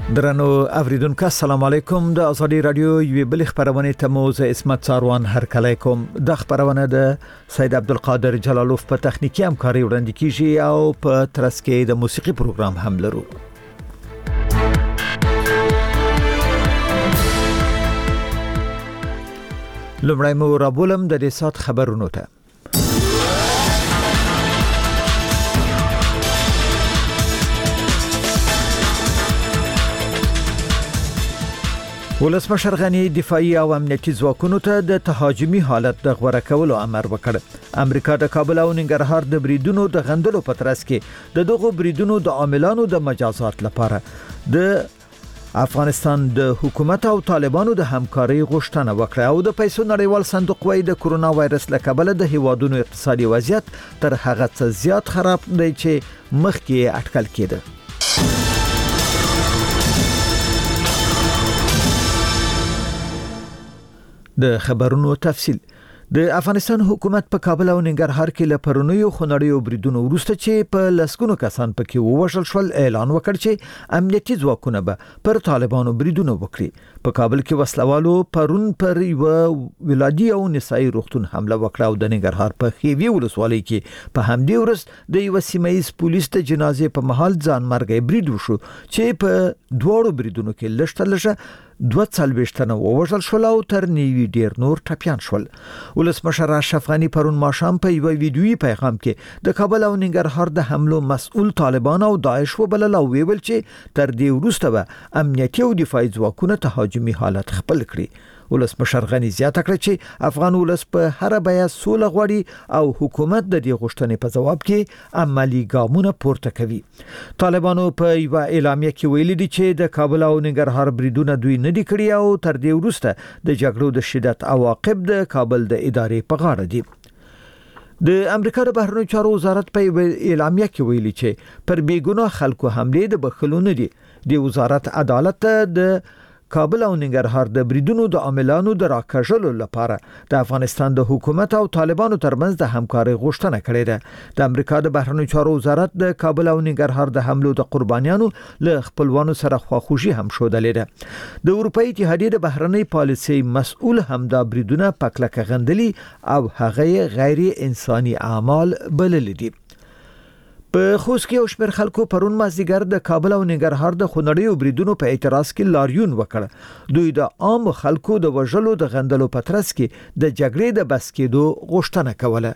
درنو اوریدونکو السلام علیکم د ازادي رادیو یوې بل خبرونه ته موزه اسمت ساروان هر کلیکم د خبرونه د سید عبدالقادر جلالوف په تخنیکی همکاري وړاندې کیږي او په ترڅ کې د موسیقي پروګرام هم لرو. لمړی مو رابولم د دې سات خبرونو ته. ولسمشر غنی دفاعي او امنیتي ځواکونو ته د تهاجمي حالت د غوړه کولو امر وکړ. امریکا د کابل او ننګرهار د بریدونو د غندلو په ترڅ کې د دغو بریدونو د عاملانو د مجازات لپاره د افغانستان د حکومت او طالبانو د همکاري غوښتنه وکړه او د پیسو نړیوال صندوق وايي د کورونا وایرس له کبله د هیوادونو اقتصادي وضعیت تر هغه څه زیات خراب دی چې مخکې اټکل کېده. د خبرونو تفصیل. د افغانستان حکومت په کابل او ننګرهار کې له پرونیو خونړیو بریدونو وروسته چې په لسګونو کسان پکې ووژل شول اعلان وکړ چې امنیتي ځواکونه به پر طالبانو بریدونه وکړي. په کابل کې وسلوالو پرون پر یو ولادي او نسایي روغتون حمله وکړه او د ننګرهار په خیوي ولسوالۍ کې په همدې ورځ د یو سیمایي پولیس ته جنازې په محل ځان مرګي برید وشو چې په دوړو بریدونو کې لشتلشه 42 تنه ووژل شول او تر نیوي ډیر نور ټپيان شول. ولسمشر اشرف غنی پرون ماښام په یو ویډیويي پیغام کې د کابل او ننګرهار د حملو مسؤل طالبان او داعش وبلل او ویل چې تر دې وروسته به امنیتي او دفاعي ځواکونه تهاجمي حالت خپل کړي. ولسمشر غنی زیاته کړه چې افغان ولس په هر بیه سوله غواړي او حکومت د دې غوښتنې په جواب کې عملی ګامونه پورته کوي. طالبانو په یو اعلامیه کې ویلي دي چې د کابل او ننګرهار بریدونه دوی نه دي کړی او تر دې وروسته د جګړو د شدت عواقب د کابل د ادارې په غاړه دي. د امریکا د بهرنیو چارو وزارت په اعلامیه کې ویلي چې پر بیګناه خلکو حمله د بخښلو نه دي. د وزارت عدالت د کابل او ننګرهار د بریدونو د عاملانو د راکښلو لپاره د افغانستان د حکومت او طالبانو ترمنځ د همکاري غوښتنه کړې ده. د امریکا د بهرنیو چارو وزارت د کابل او ننګرهار د حملو د قربانیانو له خپلوانو سره خواخوږي هم شودلې ده. د اروپאי اتحادیې د بهرنی پالیسي مسؤل همدا بریدونه پکلک غندلي او هغه غیر انساني اعمال بلل دي. په خوست کې اوشمر خلکو پرون مازیګر د کابل او ننګرهار د خونړیو بریدونو په اعتراض کې لاریون وکړ. دوی د عام خلکو د وژلو د غندلو په ترڅ کې د جګړې د بس کېدو غوښتنه کوله.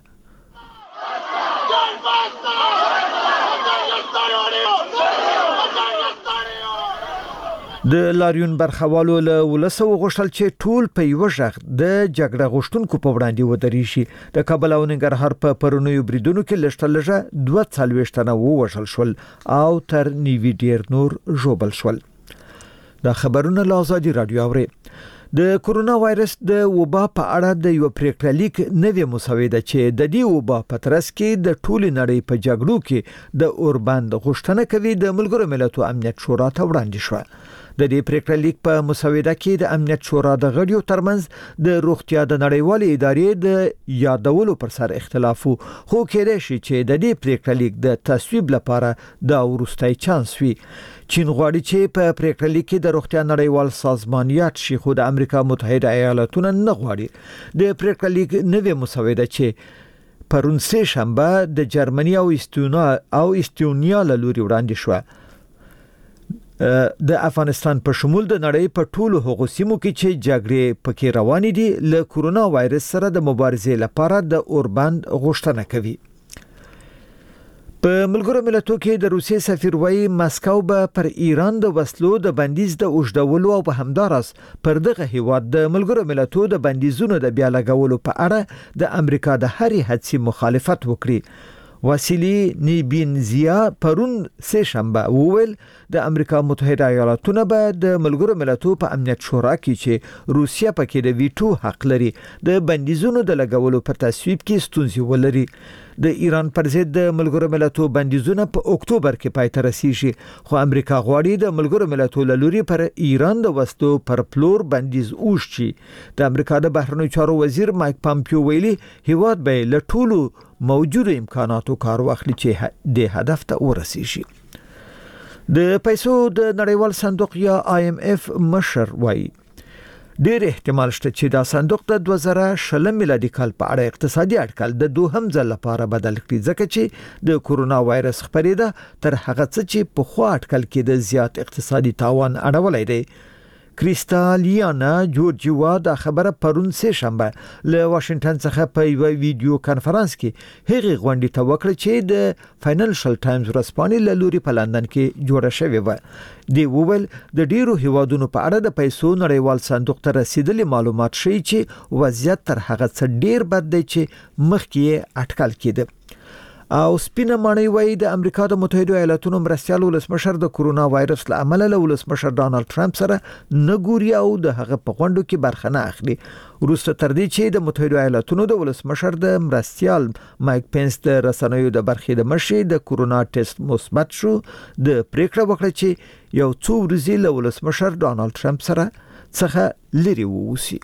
د لاریون برخوالو له ولسو غوښتل چې ټول په یو ځای د جګړه غوښتونکو په وړاندې ودرې شي. د کابل او ننګرهار په پرونیو بریدونو کې لشتلجه 42 تنه ووژل شول او تر نیوي ډیر نور ژوبل شول. دا خبرونه له ازادي رادیو اوري. د کورونا وایرس د وبا په اړه د یو پریکړه لیک نوې مسوده چې د دې وبا په ترڅ کې د ټولې نړۍ په جګړو کې د اوربند غوښتنه کوي د ملګرو ملتونو امنیت شورا ته وړاندې شو. د دې پریکړه لیک په مسوده کې د امنیت شورا د غړیو ترمنځ د روغتیا د نړیوالې ادارې د یادولو پر سر اختلاف خو کېدای شي چې د دې پریکړه لیک د تصویب لپاره د وروستي چانس وي. چین غواړي چې په پریکړه لیک کې د روغتیا نړیوال سازمان یاد شي خو د امریکا متحده ایالاتونو نه غواړي. د پریکړه لیک نوې مسوده چې پرون سه شنبه د جرمني او استونیا له لوري وړاندې شو د افغانستان په شمول د نړۍ په ټولو هغو سیمو کې چې جګړې پکې روانې دي له کورونا وایرس سره د مبارزې لپاره د اوربند غوښتنه کوي. په ملګرو ملتونو کې د روسیې سفیر وايي مسکو به پر ایران د وسلو د بندیز د اوږدولو او په همدارس پر دغه هیواد د ملګرو ملتونو د بندیزونو د بیا لګولو په اړه د امریکا د هرې هڅې مخالفت وکړي. واسیلی نیبینزیا پرون سه شنبه وویل د امریکا متحده ایالاتونو به د ملګرو ملتونو په امنیت شورا کې چې روسیا پکې د ویټو حق لري د بندیزونو د لګولو پر تصویب کې ستونزې ولري. د ایران پر ضد د ملګرو ملتونو بندیزونه په اکتوبر کې پای ته رسیږي خو امریکا غواړي د ملګرو ملتونو لوري پر ایران د وسلو پر پلور بندیز اوښچی. د امریکا د بهرنیو چارو وزیر مایک پامپیو ویلي هیواد به له ټولو موجوده امکاناتو کار واخلي چې د هدف ته ورسیږي. د پیسو د نړیوال صندوق یا IMF مشر وایي ډېر احتمال شته چې دا صندوق د 2020 میلادي کال په اړه اقتصادي اټکل د دوهم ځل لپاره بدل کړي ځکه چې د کورونا وایرس خپرېده تر هغه څه چې په خوا اټکل کې د زیات اقتصادي تاوان اړولای دی. کریستالیانا جورجیوا د خبره پرون سه شنبه له واشنگټن څخه په یو ویډیو کانفرنس کې هغه غونډې ته وکړه چې د فاینانشل ټایمز ورسپانې له لوري په لندن کې جوړه شوې و. دی وویل د ډیرو هیوادونو په اړه د پیسو نړیوال صندوق ته رسیدلي معلومات ښیي چې وضعیت تر هغه څه ډیر بد دی چې مخکې اټکل کېده. او سپینه مانی وای د امریکا د متحده ایالاتونو مرستيال ولسمشر د کورونا وایرس له امله له ولسمشر ډانلډ ټرمپ سره نګوري او د هغه په غونډو کې برخه نه اخلي. وروسته تر دې چې د متحده ایالاتونو د ولسمشر د مرستيال مایک پینس د رسنیو د برخې د مشر د کورونا ټیسټ مثبت شو د پریکړه وکړه چې یو څو ورځې له ولسمشر ډانلډ ټرمپ سره څخه لري ووسی.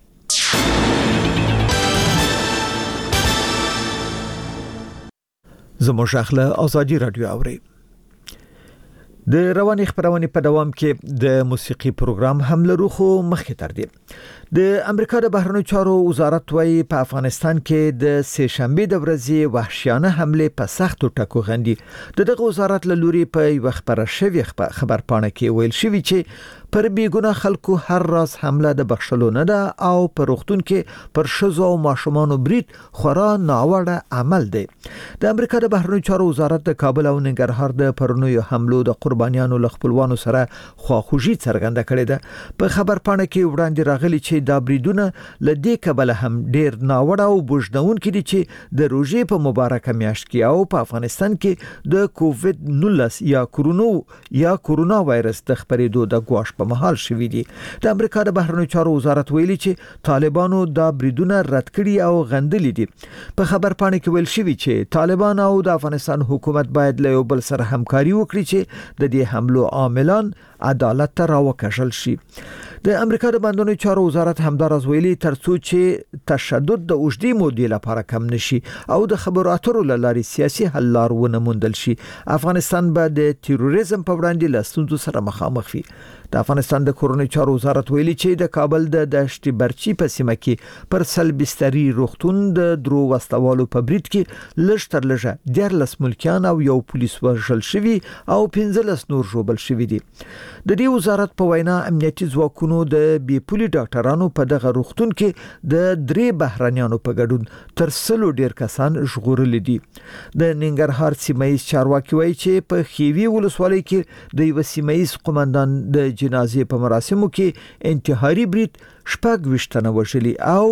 زموږ اخله ازادي رادیو اوري. د رواني خبرونه په دوام کې د موسیقي پروګرام هم لرو خو مخکې تر دې د امریکا د بهرنیو چارو وزارت وايي په افغانستان کې د سه شنبه د ورځې وحشیانه حمله په سختو ټکو غندي. دغه وزارت له لوري په یو خبره شوی خبر پاڼه کې ویل شوی چې پر بیګونه خلکو هر راز حمله د بخښلو نه ده او پر وختون کې پر شزو او ماشومان برید خورا ناوړه عمل دی. د امریکا د بهرنیو چارو وزارت د کابل او ننګرهار د پرونیو حملو د قربانیانو له خپلوانو سره خواخوږي څرګنده کړې ده. په خبر پاڼه کې وړاندې راغلي چې دا بریدونه ل دې کبل هم ډیر ناوړه او بوجدون کې دي چې د روزي په مبارکه میاشت کې او په افغانستان کې د کووید 19 یا کورونا وایرس د خپرېدو د ګواښ په مهال شوې دي. د امریکا د بهرنیو چارو وزارت ویلي چې طالبانو دا بریدونه رد کړي او غندلي دي. په خبر پاڼه کې ویل شوی چې طالبان او د افغانستان حکومت باید له یو بل سره همکاري وکړي چې د دې حملو عاملان عدالت ته راوکشل شي. د امریکا د بهرنیو چارو وزارت همدارز ویلي ترڅو چې تشدد د اوږدې مودې لپاره کم نشي او د خبرو اترو لارې سیاسي حل لار ونه موندل شي افغانستان به د تروریزم په وړاندې له ستونزو سره مخامخ وي. د افغانستان د کورونی چارو وزارت ویلي چې د کابل د دشت برچی په سیمه کې پر سلبستري روغتون د درو وسلوالو په برید کې لږ تر لږه 14 ملکیان او یو پولیس وژل شوی او 15 نور ژوبل شوی دي. د دې وزارت په وینا امنیتي ځواکونو د بیپولي ډاکټرانو په دغه روغتون کې د 3 بهرانيانو په ګډون تر 100 ډیر کسان ژغورل دي. د ننګرهار سیمایي چارواکي وایي چې په خيوي ولسوالۍ کې د یو سیمایي قومندان د جنازې په مراسمو کې انتحاري برید 26 وژلي او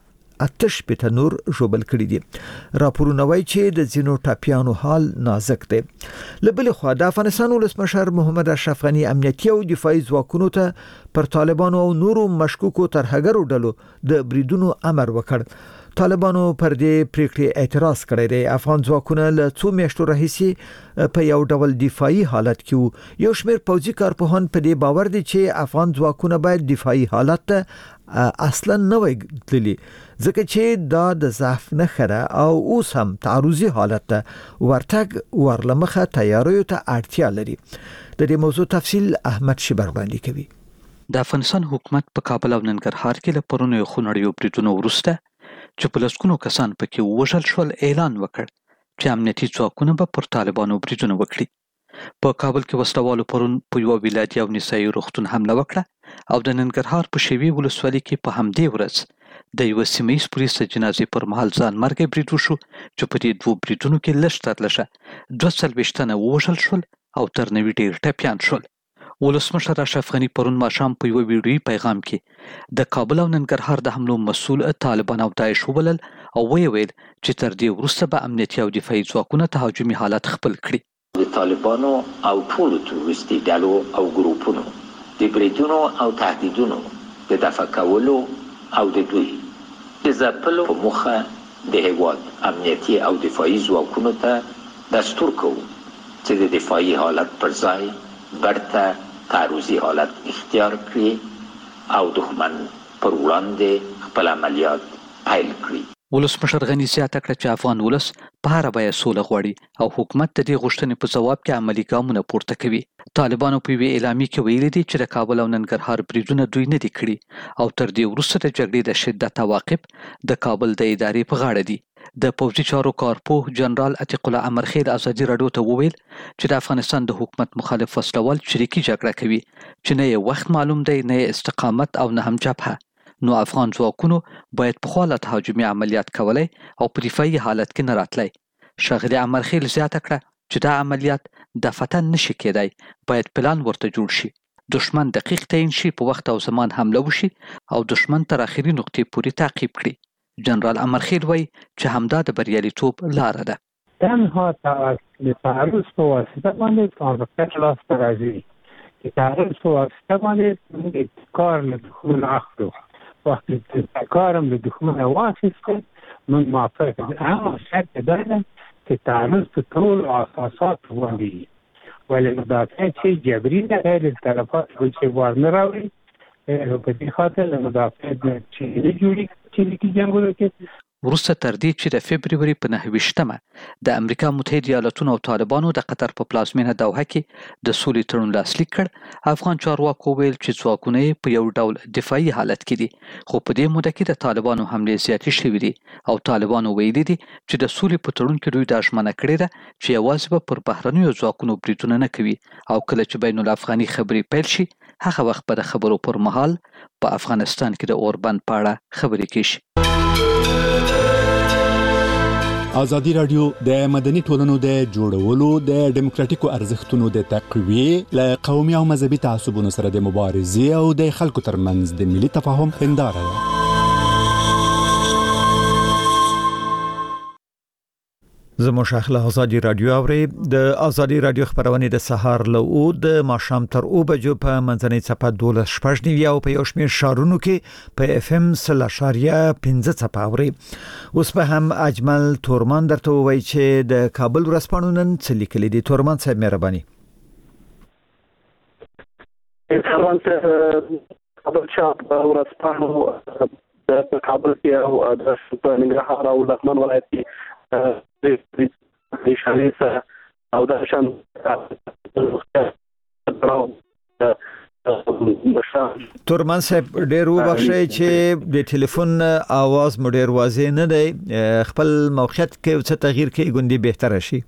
8 نور ژوبل کړي دي. راپورونه وایي چې د زینو ټاپیانو حال نازک دی. لبل خو د افغانستان ولسمشر محمد اشرف غنی امنیتي او دفاعي ځواکونو ته پر طالبانو او نورو مشکوکو ترهګرو ډلو د بریدونو امر وکړ. طالبانو پر دې پریکړې اعتراض کړی دی. افغان ځواکونه له 2 میاشتو راهیسې په یو ډول دفاعي حالت کې یو شمېر پوځي کارپوهان په دې باور دي چې افغان ځواکونه باید دفاعي حالت ته اصلا نه وي تللي ځکه چې دا د ضعف نه خره او اوس هم تعرضي حالت ته ورتګ ورلمخه تیاریو ته اړتیا لري. د دې موضوع تفصیل احمد شبر وړاندې کوي. د افغانستان حکومت په کابل او ننګرهار کې له پرونیو خونړیو بریدونو وروسته چې په لسګونو کسان پکې وژل شول اعلان وکړ چې امنیتي ځواکونه به پر طالبانو بریدونه وکړي. په کابل کې وسلوالو پرون په یو ولایتي او نسایي روغتون حمله وکړه او د ننګرهار په شیوي ولسوالۍ کې په همدې ورځ د یو سیمه‌ییز پولیس د جنازې پر مهال ځان مرګ برید وشو چې په دې 2 بریدونو کې لږ تر لږه 240 تنه وژل شول او تر 90 ډیر ټپیان شول. ولسمشر اشرف غنی پرون ماښام په یو ویډیویي پیغام کې د کابل او ننګرهار د حملو مسؤل طالبان او داعش وبلل او ویل چې تر دې وروسته به امنیتي او دفاعي ځواکونه تهاجمي حالت خپل کړي. د طالبانو او ټولو تروریستي ډلو او ګروپونو د بریدونو او تهدیدونو د دفع کولو او د دوی د ځپلو په موخه د هیواد امنیتي او دفاعي ځواکونو ته دستور کوو چې د دفاعي حالت پر ځای برته تعرضي حالت اختیار کړي او دښمن پر وړاندې خپل عملیات پیل کړي. ولسمشر غني زیاته کړه چې افغان ولس په هره بیه سوله غواړي او حکومت د دې غوښتنې په ځواب کې عملي ګامونه پورته کوي. طالبانو په یوې اعلامیه کې ویلي دي چې د کابل او ننګرهار بریدونه دوی نه دي کړي او تر دې وروسته د جګړې د شدت عواقب د کابل د ادارې په غاړه دي. د پوځي چارو کارپوه جنرال عتیق الله امرخیل ازادي راډیو ته وویل چې د افغانستان د حکومت مخالف وسلوال چریکي جګړه کوي چې نه یې وخت معلوم دی نه یې استقامت او نه هم جبهه. نو افغان ځواکونو باید په خپله تهاجمي عملیات کولای او په دفاعي حالت کې نه راتلی. ښاغلي امرخیل زیاته کړه چې دا عملیات دفعتاً نشي کېدای، باید پلان ورته جوړ شي، دشمن دقیق تعیین شي، په وخت او زمان حمله وشي او دشمن تر اخري نقطې پورې تعقیب کړي. جنرال امرخیل وایي چې همدا د بریالیتوب لاره ده. تنها د تعرض په واسطه باندې کار لاسته راځي. د تعرض په واسطه باندې موږ ابتکار له دښمن اخلو. وقتی ابتکارم له دښمن واخیسته موږ موافق دي. اما شرط دا ده چې تعرض په ټولو اساساتو باندې وي، ولې مدافع چې جبري ده غیر طرفات چې وار نه راوړي، په دې خاطر له مدافع چې نه جوړي چې جنګونه کې. وروسته تر دې چې د فبروري په 9 د امریکا متحده ایالاتونو او طالبانو د قطر په پلازمینه دوحه کې د سولې تړون لاسلیک کړ، افغان چارواکو ویل چې ځواکونه یې په یو ډول دفاعي حالت کې دي، خو په دې موده کې د طالبانو حملې زیاتې شوې دي او طالبانو ویلي دي چې د سولې په تړون کې دوی دا ژمنه کړې ده چې یوازې به پر بهرنیو ځواکونو بریدونه نه کوي او کله چې بین الافغاني خبرې پیل شي هغه وخت به د خبرو پر مهال په افغانستان کې د اوربند په اړه خبرې کیږي. ازادي راډیو د مدني ټولنو د جوړولو د ډیموکراتیکو ارزښتونو د تقویې له قومي او مذهبي تعصبونو سره د مبارزې او د خلکو ترمنځ د ملي تفاهم هنداره ده. زموږ شاخله ازادي راډیو اوري د ازادي راډیو خبرونه د سهار له د ماښام تر 2 بجو په منځنۍ صفه 12:15 او په یو شمېر شارونو کې په اف ام 0.15 صفه اوري. اوس په هم اجمل تورمان درته وایي چې د کابل ورځپاڼو نن څه لیکلي دي. تورمان صاحب مهرباني. کابل چاپ ورځپاڼو د کابل کې او د ننګرهار او لغمان ولایت کې د شانې او د شان تورمان صاحب ډېر وبخښئ چې د ټلیفون आवाज مو ډېر واضح نه دی، خپل موقعیت کې څه تغییر کې ګوندې بهتره شي.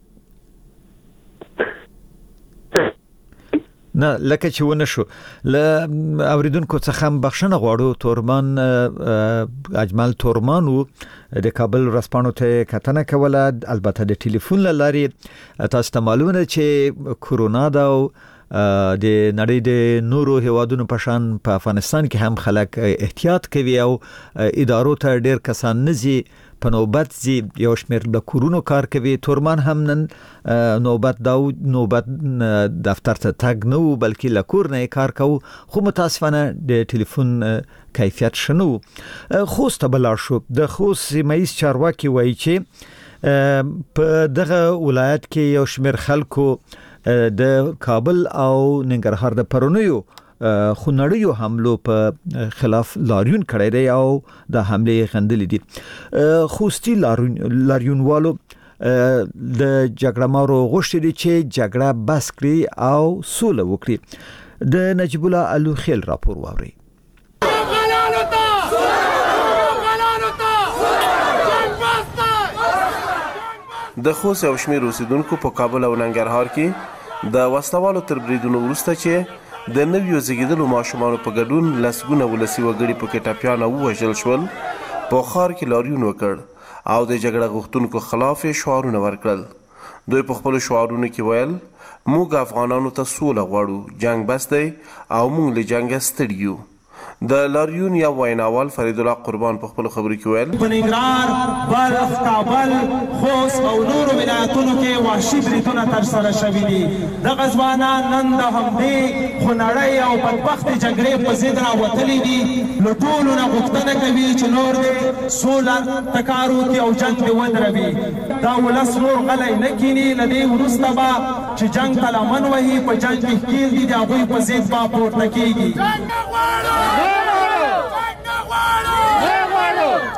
نه لکه چې ونه شو ل اوریدونکو څخه بخښنه غواړو. تورمان اجمل تورمانو د کابل ورځپاڼو ته کتنه کوله، البته د ټلیفون لارې. تاسو ته معلومه ده چې کورونا دا د نړۍ د نورو هیوادونو په شان په افغانستان کې هم خلک احتیاط کوي او ادارو ته ډېر کسان نزي په نوبت زی یو شمیر د کورونو کار کوي. تورمان هم نن نوبت دفتر ته تګ نه بلکې لکور نه کار کوي، خو متاسفانه د ټلیفون کیفیت شنو. خوست بلار شو د خوست سیمایي چارواکي وایي چې په دغه ولایت کې یو شمیر خلکو د کابل او ننګرهار د پرونیو خونړیو حملو په خلاف لاریون کړی دی او د حملې غندلې دي. خوستی لاریونوالو د جګړه مارو غوښتي دي چې جګړه بس کړي او سوله وکړي. د نجیب الله الوخیل راپور واوري. د خوست او شمیر اوسیدونکو په کابل او ننګرهار کې د وسلوالو تر بریدونو وروسته چې د نویو زیږیدلو ماشومانو په ګډون لسګونه ولسي وګړي په کې ټپیان او وژل شول، په ښار کې لاریون وکړ او د جګړه غوښتونکو خلاف شعارونه ورکړل. دوی په خپلو شعارونو کې ویل موږ افغانانو ته سوله غواړو، جنگ بس دی او موږ له جنګه ستړي یو. د لاریون یا ویناوال فرید الله قربان په خپل خبرو کې ویل په ننګرهار، بلخ، کابل، خوست او نورو ولایتونو کې وحشي بریدونه ترسره شوي دي. دغه ځوانان نن د همدې خونړۍ او بدبختې جګړې په ضد راوتلي دي. له ټولو نه غوښتنه کوي چې نور دې سوله تکار وکړي او جنګ دې ودروي. دا ولس نور غلی نه کیني. له دې وروسته به چې جنګ ته لمن وهي، په جنګ کې ښکیل دي، د هغوی په ضد به پورته کېږي.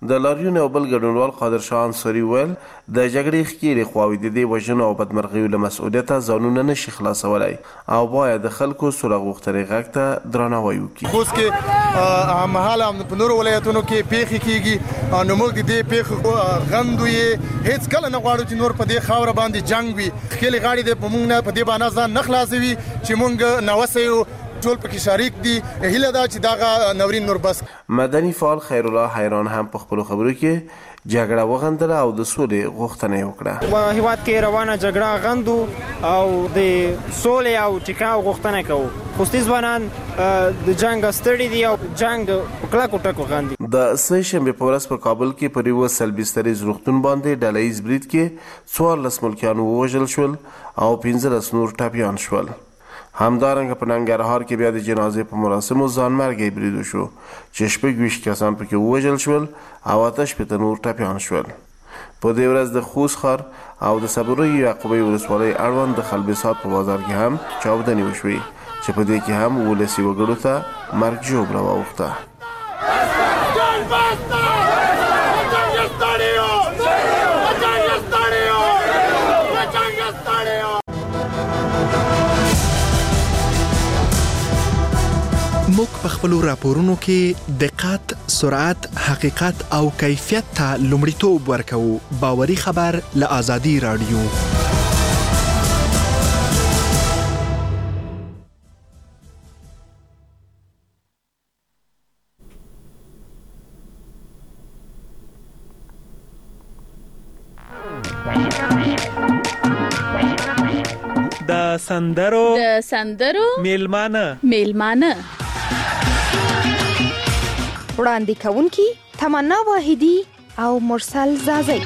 د لاریون او بل ګډونوال قادر شاه انصاري ویل د جګړې ښکېلې خواوې د دې وژنو او بدمرغیو له مسؤلیته ځانونه نشي خلاصولی او باید د خلکو سوله غوښتنې غږ ته درناوی وکړي. اوس کې هممهاله په نورو ولایتونو کې پیښې کیږي نو موږ د دې پیښو غندو یې هیڅ کله نه غواړو چې نور په دې خاوره باندې جنګ وي. ښکېلې غاړې دې په موږ نه په دې باندې ځان نه خلاصوي چې موږ نوسه یو ټول پکې شریک دي. هیله ده چې دغه نورین نور بس. مدني فعال خیر الله حیران هم په خپلو خبرو کې جګړه وغندله او د سولې غوښتنه وکړه. په هیواد کې روانه جګړه غندو او د سولې او ټیکاو غوښتنه کوو. خوستي ځوانان د جنګ ستړي دي او جنګ په کلکو ټکو غندي. د سه شنبې په ورځ په کابل کې پر یوه سلبستریز روغتون باندې ډله ییز برید کې 14 ملکیان ووژل شول او 15 نور ټپیان شول. همدارنګه په ننګرهار کې بیا د جنازې په مراسمو ځانمرګی برید وشو چې 26 کسان پکې ووژل شول او 8 نور ټپیان شول. په دې ورځ د خوست ښار او د صبري یعقوبی ولسوالۍ اړوند د خلبسات په بازار کې هم چاودنې وشوې چې په دې کې هم ولسي وګړو ته مرګ ژوبله واوښته. موږ په خپلو راپورونو کې دقت، سرعت، حقیقت او کیفیت ته لومړیتوب ورکوو. باوري خبر له آزادي رادیو. د سندرو میلمانه وړاندې کوونکي تمنا واحدی او مرسل زازی.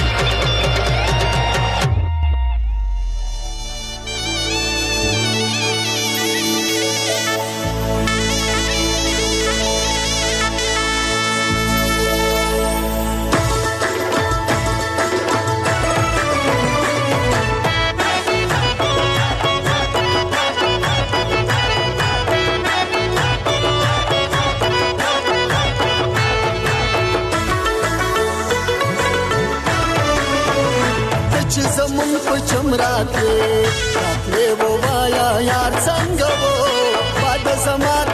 راتلې و وایا یار څنګه وو باد زما د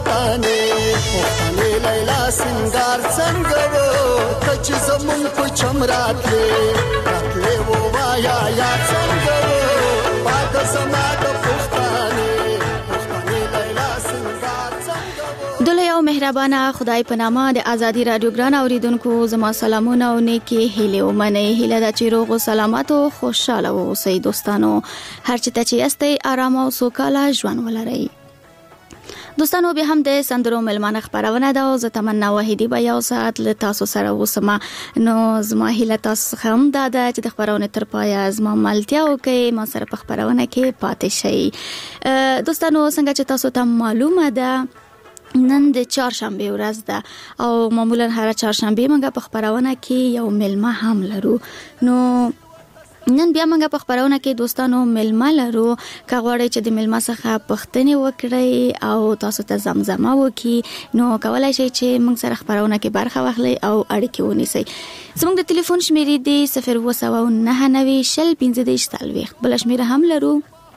پښتنې لیلا سنگار څنګه وو ته چې زمون په چم راتلې و وایا یار څنګه وو باد زما د پښتنې لیلا سنگار څنګه. دله یو مهربانه خدای په نامه د آزادي رادیو ګران اوریدونکو زما سلامونه او نیکی هیله ومنه. هیله د چیرو غو سلامت او خوشاله اوسئ دوستانو. هر چېرته چې یاستئ آرام او سوکاله ژوند ولرئ. دوستانو به هم د سندرو ملمانه خبرونه ده او زه تمنا واحدی به یو ساعت له تاسو سره اوسم. نو زما هیله تاسو هم ده چې د خبرونه تر پایه زما ملتیا وکړئ، ما سره په خبرونه کې پاتې شئ. دوستانو څنګه چې تاسو ته معلومه ده نن د چهارشنبه ورځ ده او معمولا هر چهارشنبه موږ په خبرونه کې یو ملمه هم لرو. نو نن بیا موږ په خبرونه کې دوستانو ملمه لرو. که غواړئ چې د ملمه څخه پوښتنې وکړئ او تاسو ته زمزمه وکړي نو کولای شئ چې موږ سره خبرونه کې برخه واخلئ او اړیکې ونیسئ. زموږ د ټلیفون شمیرې دی 090 15 بل شمیره هم لرو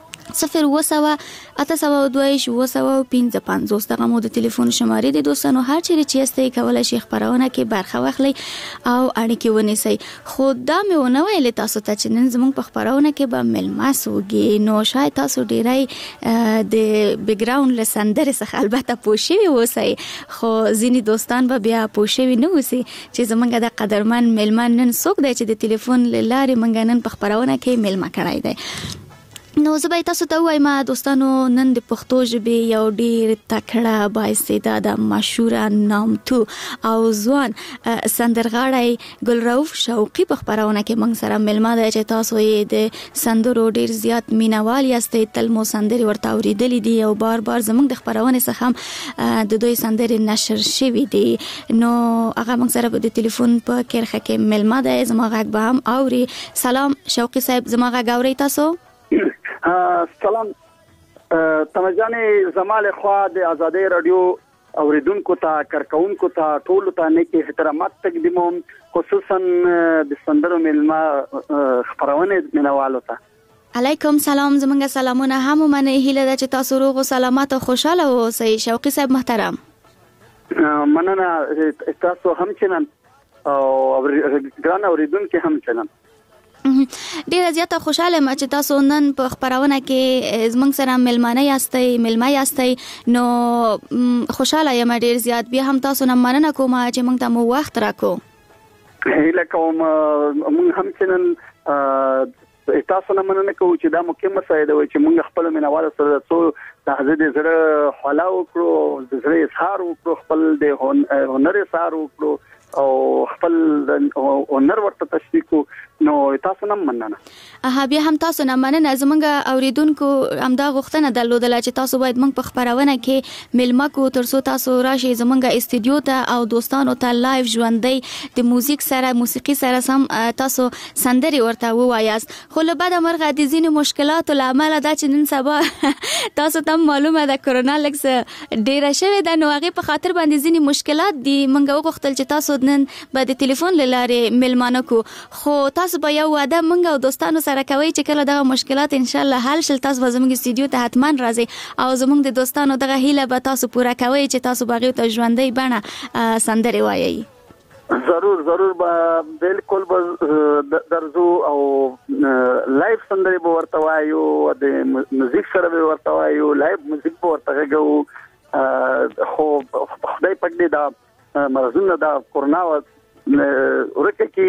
080282255 دغه مو د ټلیفون شمارې د دوستانو. هر چیرې چې یاستئ کولای شئ خبرونه کې برخه واخلئ او اړیکې ونیسئ. خو دا مې ونه ویل تاسو ته چې نن زموږ په خبرونه کې به ملمه سوګي. نو شاید تاسو ډیری د بیک ګراوند له سندرې څخه البته پوه شوي اوسئ، خو ځینې دوستان به بیا پوه شوي نه اوسي چې زموږ د قدرمن ملمه نن څوک دی چې د ټلیفون له لارې موږ نن په خبرونه کې ملمه کړی دی. نو زه به تاسو ته وایم دوستانو نن د پښتو ژبې یو ډیر تکړه بااستعداده مشهوره نامتو او ځوان سندرغاړی ګلرؤف شوقي په خبرونه کې موږ سره ملمه دی چې تاسو یې د سندرو ډیر زیات مینوال یاستئ. تل مو سندرې ورته اورېدلې دي او بار بار زموږ د خبرونې څخه هم د دوی سندرې نشر شوي دي. نو هغه موږ سره د ټلیفون په کرښه کې ملمه دی. زما غږ به هم اوري. سلام شوقي صاحب، زما غږ اورئ تاسو؟ سلام تمجانی زمال خوا د آزادی رادیو اوریدونکو ته کارکونکو ته ټول ته نیکی احترامات تقدیموم خصوصا د سندرو ملما خبرونه مینوالو ته علیکم سلام زمونږ سلامونه هم منه هیله ده چې تاسو روغ او سلامت او خوشاله اوسئ شوقي صاحب محترم مننه تاسو هم چنن او ګران اوریدونکو هم چنن ډیره زیاته خوشاله ما چې تاسو نن په خبرونه کې زمونږ سره ملما یاستئ نو خوشاله یم ډیر زیات بیا هم تاسو نه مننه کوم چې موږ ته مو وخت راکو هیله کوم موږ هم چنن تاسو نه مننه کوم چې دا مکمل ساده وي چې موږ خپل مینوال سره څو د حضرت زړه حواله وکړو د زړه اظهار وکړو خپل د هنر اظهار وکړو او خپل هنر ورته تشریح نو تاسو نه مننه بیا هم تاسو نه مننه زمونږ اوریدونکو همدا غوښتنه درلودله چې تاسو باید موږ په خبرونه کې ملما کو ترڅو تاسو راشي زمونږ استودیو ته او دوستانو ته لایو ژوندۍ د موسیقي سره سم تاسو سندري ورته ووایاست خو له بعد مرغه د ځینو مشکلاتو لامل دا چې نن سبا تاسو ته معلومه ده کرونا لکس ډیره شوې ده نو هغه په خاطر باندې ځینې مشکلات دي موږ وغوښتل چې تاسو نن به د ټلیفون لاره ملمانه کو خو تاسو به یو وعده موږ او دوستانو سره کوي چې کله دغه مشکلات ان شاء الله حل شل تاسو به زموږ استودیو ته حتما راځي او زموږ د دوستانو دغه هیله به تاسو پوره کوي چې تاسو باغی ته ژوندۍ بڼه سندري وایي ضرور بالکل درځو او لایو سندري به ورته وایو د میوزیک سره به ورته وایو لایو میوزیک به ورته غږو خو خدای پاک دې دا مرزونه دا کرونا ورکه کی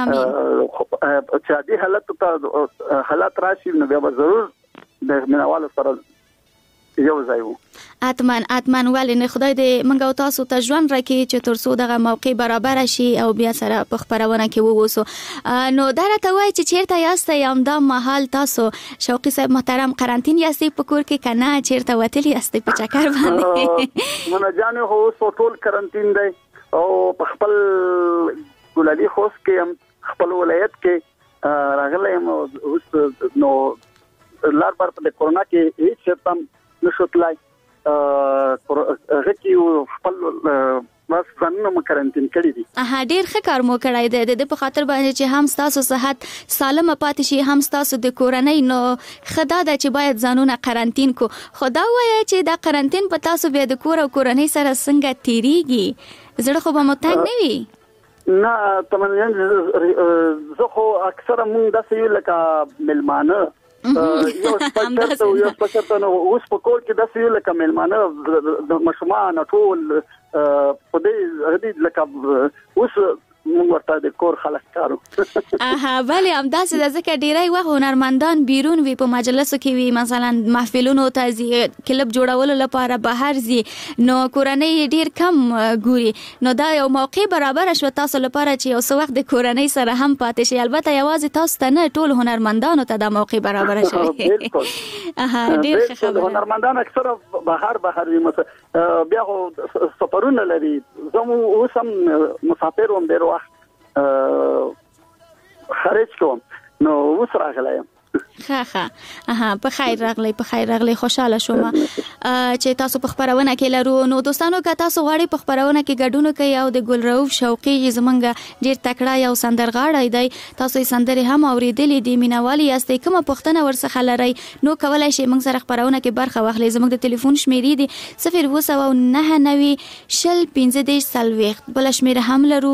چې دې حالت راشي نو بیا ضرور د مینوالو سره یو ځای وو اتمن ولې نه خدای دې منګو تاسو ته ژوند راکړي چې ترڅو دغه موقع برابر شي او بیا سره په خبرونه کې ووسو نو دا راته وایي چې چیرته یاستئ همدا مهال تاسو شوقي صاحب محترم قرنطین یاستئ په کور کې کنه چیرته وتلی یاستئ په چکر باندې مونږ جانې هو ټول قرنطین دی او په خپل ګلالي خوست کې خپل ولایت کې راغلی اوس نو لار بار په کرونا کې هیڅ شتم نشوتلای هغه کې خپل بس ځانونه مکرنټین کړی دي ډیر ښه کار مو کړی دی د په خاطر باندې چې هم تاسو صحت سالم پاتې شي هم تاسو د کورنۍ نو خدا د چې باید ځانونه قرنټین کو خدا وایي چې دا قرنټین په تاسو بیا د کور او کورنۍ سره څنګه تیریږي زړه خو به متنګ نه وي نه تمنین زه خو اکثره مونږ داسې یو لکه ملمانه یو سپکرته نو اوس په کور کې داسې یو لکه ملمانه د مشمان ټول په دې لکه اوس موږ ورته د کور خلک کارو بله همداسې ده ځکه ډیری وخت هنرمندان بیرون وي په مجلسو کې وي مثلا محفلونو ته ځي کلب جوړولو لپاره بهر ځي نو کورنۍ ډیر کم ګوري نو دا یو موقع برابر شو تاسو لپاره چې یو څه وخت د کورنۍ سره هم پاتې شي البته یوازې تاسو ته نه ټول هنرمندانو ته دا موقع برابر شي بالکل ډیر ښه خبره هنرمندان اکثره بهر وي بیا سفرونه لري زمو اوس هم مسافر وم ډیر وخت خارج کوم نو اوس راغلایم په خیر راغلی خوشاله شوم چې تاسو په خبرونه کې لرو نو دوستانو که تاسو غواړئ په خبرونه کې ګډون کوي او د ګلرؤف شوقي زمونږ ډیر تکړه یو سندرغاړی دی تاسو یې سندرې هم اوریدلې دي مینوالي یاستئ کومه پوښتنه ورڅخه لرئ نو کولای شئ موږ سره خبرونه کې برخه واخلئ زموږ د ټلیفون شمیرې دي 029901540 بل شمیره هم لرو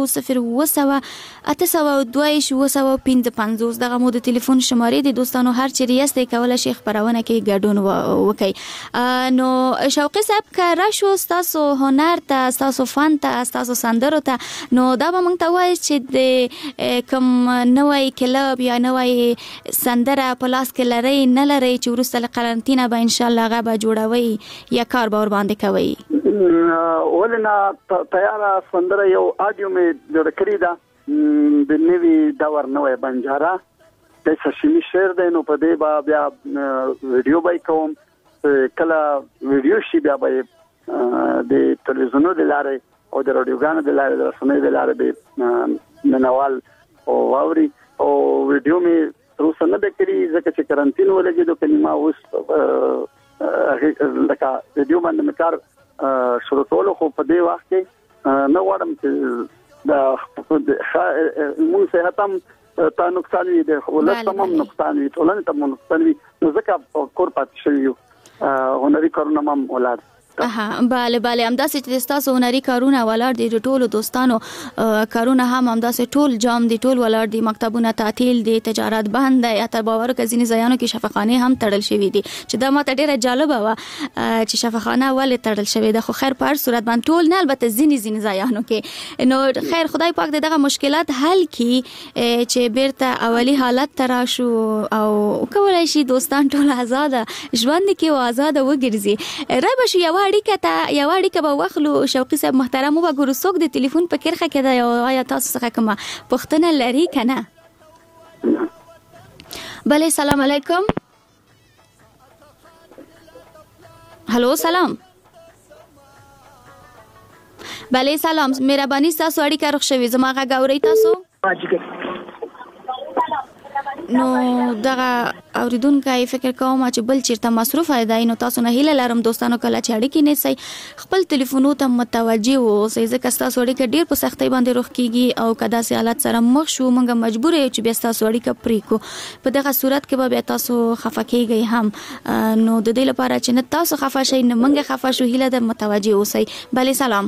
0808225 دغه مو د ټلیفون شمارې دي دوستانو هر چیرې یاستئ کولای شئ خبرونه کې ګډون وکړئ نو شوقي صاحب که راشو تاسو هنر ته تاسو فن ته تاسو سندرو ته نو دا به موږ ته وایي چې د کوم نوې کلب یا نوې سندره په لاس کې لرئ نه لرئ چې وروسته له قرنطینه به ان شاء الله هغه به جوړوئ یا کار به ور باندې کوئ ولنا تیاره سندره یو اډیو مې جوړ کړی ده د نوې دور نوې بنجاره د سشمی شعر دی نو په دې بیا ویډیو به کوم کله ویډیو شي بیا به د تلویزیونو د لارې او د رادیوګانو د لارې د رسنیو د لارې به منوال او واوري او ویډیو مې روسه نه کړی ځکه چې قرنطین ولګېدو کلمه اوس لکه ویډیو باندې کار شروع کولو خو په دې وخت کې نه غواړم چې د مو صحت هم ته نقصان وي د ولادت هم نقصان وي ټولنې ته نقصان وي نو ځکه کور پاتې شوی یو هنري کارونه هم ولادت بله همداسې چې تاسو هنري کارونه ولاړ دي ټولو دوستانو کارونه هم همداسې ټول جام دي ټول ولاړ دي مکتبونه تعطیل دي تجارت بند دی اته باور کزینی ځایانو کې شفاخانه هم تړل شوی دي چې دا ماته ډیره جالبه و چې شفاخانه ولې تړل شوی ده خو خیر په هر صورت باندې ټول نه البته ځینی ځایانو کې نو خیر خدای پاک دغه مشکلات حل کړي چې بیرته اولی حالت تراشو او کولای شي دوستان ټول آزاد ژوند کې او آزاد وګرځي رب شي یو اړیکه به واخلو شوقي صاحب محترم وګورو څوک د ټلیفون په کرخه کې دا یا تاسو څخه کومه پوښتنه لري کنه بله سلام علیکم هلو سلام بله سلام مهرباني تاسو اړیکه روښ شوي زما غږ اورئ تاسو نو دغه اوریدونکو فکر کوم چې بل چیرته مصروف دی نو تاسو نه هیله لرم دوستانو کله چې اړیکې نه سي خپل ټلیفونو ته متوجي اوسئ ځکه تاسو اړیکه ډیر په سختۍ باندې روخ کیږي او کدا سي حالت سره مخ شو موږ مجبور یو چې بیا تاسو اړیکه پریکو په دغه صورت کې به تاسو خفه کیږئ هم نو د دې لپاره چې نه تاسو خفه شئ نه موږ خفه شو هیله د متوجي اوسئ بله سلام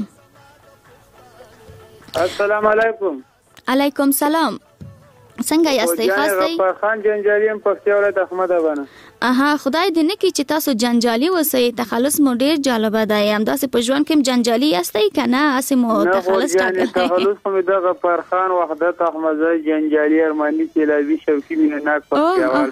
السلام علیکم علیکم سلام څنګه یاستئ خاصئ خان جنجالي هم پښتو ولایت احمد ابانه خدای دې نه کړي چې تاسو جنجالي وسئ تخلص مو ډیر جالبه دی همداسې په ژوند کې جنجالي یاستئ کنه اسې مو تخلص ټاکل تخلص مو دغه فرخان وحدت احمدزی جنجالي ارماني تلوي شوقي مینناک پښتیوال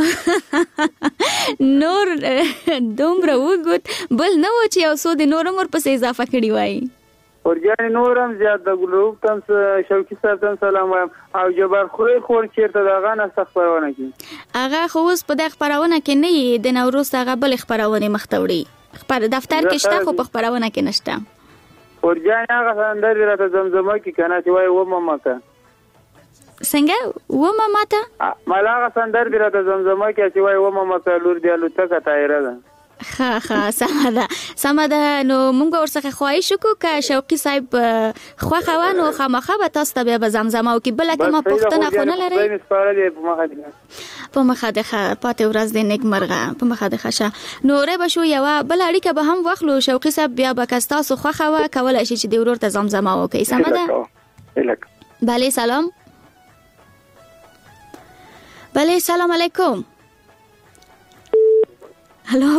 نور دومره وګت بل نه و چې یو څو د نور عمر پسې اضافه کړی وای ورجان نورم زیات د ګلوب تم شوقي صاحب تم سلام وایم او جبار خور چیرته دغه نه خبرونه کی هغه خو اوس په دغه خبرونه کې نه د نوروز هغه بل خبرونه مختوړي خبر دفتر کې شته خو په خبرونه کې نشته ورجان هغه اندر راته زمزمه کې کنه چې وای و ماما کا څنګه و ماما ته ملاغه اندر راته زمزمه کې چې وای و ماما کا لور دی الوتکه تایره ده سمه ده نو موږ ورڅخه خواهش وکړو که شوقي صاحب خوښه و نو خامخا به تاسو ته بیا زمزمه وکړي بله کومه پوښتنه خو نه لرئ په مخه ده پاتې ورځ دې نیکمرغه په مخه ده ښه نو ربه شو یوه بله اړیکه به هم واخلو شوقي صاحب بیا به که ستاسو خوښه وه کولی شي چې د ورور ته زمزمه وکړئ سمه ده بله سلام بله سلام علیکم هلو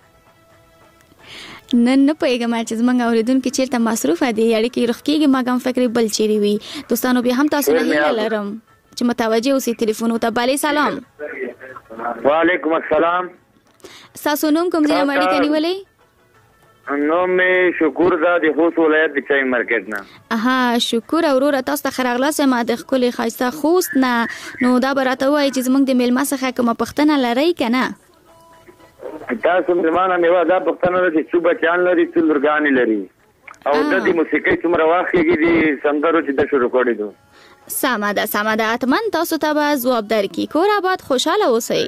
نن نه پوهېږم چې زموږ اورېدونکي چېرته مصروفه دي اړیکې روښ کېږي ما هم فکر بل چیرې وي دوستانو بیا هم تاسو نه هیله لرم چې متوجه اوسئ ټلیفونو ته بله سلام وعلیکم السلام ستاسو نوم کوم ځای نه اړیکه نیولې نوم مې شکور ده د خوست ولایت د چای مارکیټ نه شکور وروره تاسو ته ښه راغلاست یم د ښکلي ښایسته خوست نه نو دا به راته ووایي چې زموږ د میلمه څخه کومه پوښتنه لرئ که نه تاسو مېلمانه میوه دا پوښتنه ده چې څو بچیان لري څو لورګانې لري او د دې موسیقۍ څومره واخیږي د سندرو چې د شروع کړي دو سمه ده حتما تاسو ته به ځواب درکړي کور آباد خوشحاله اوسئ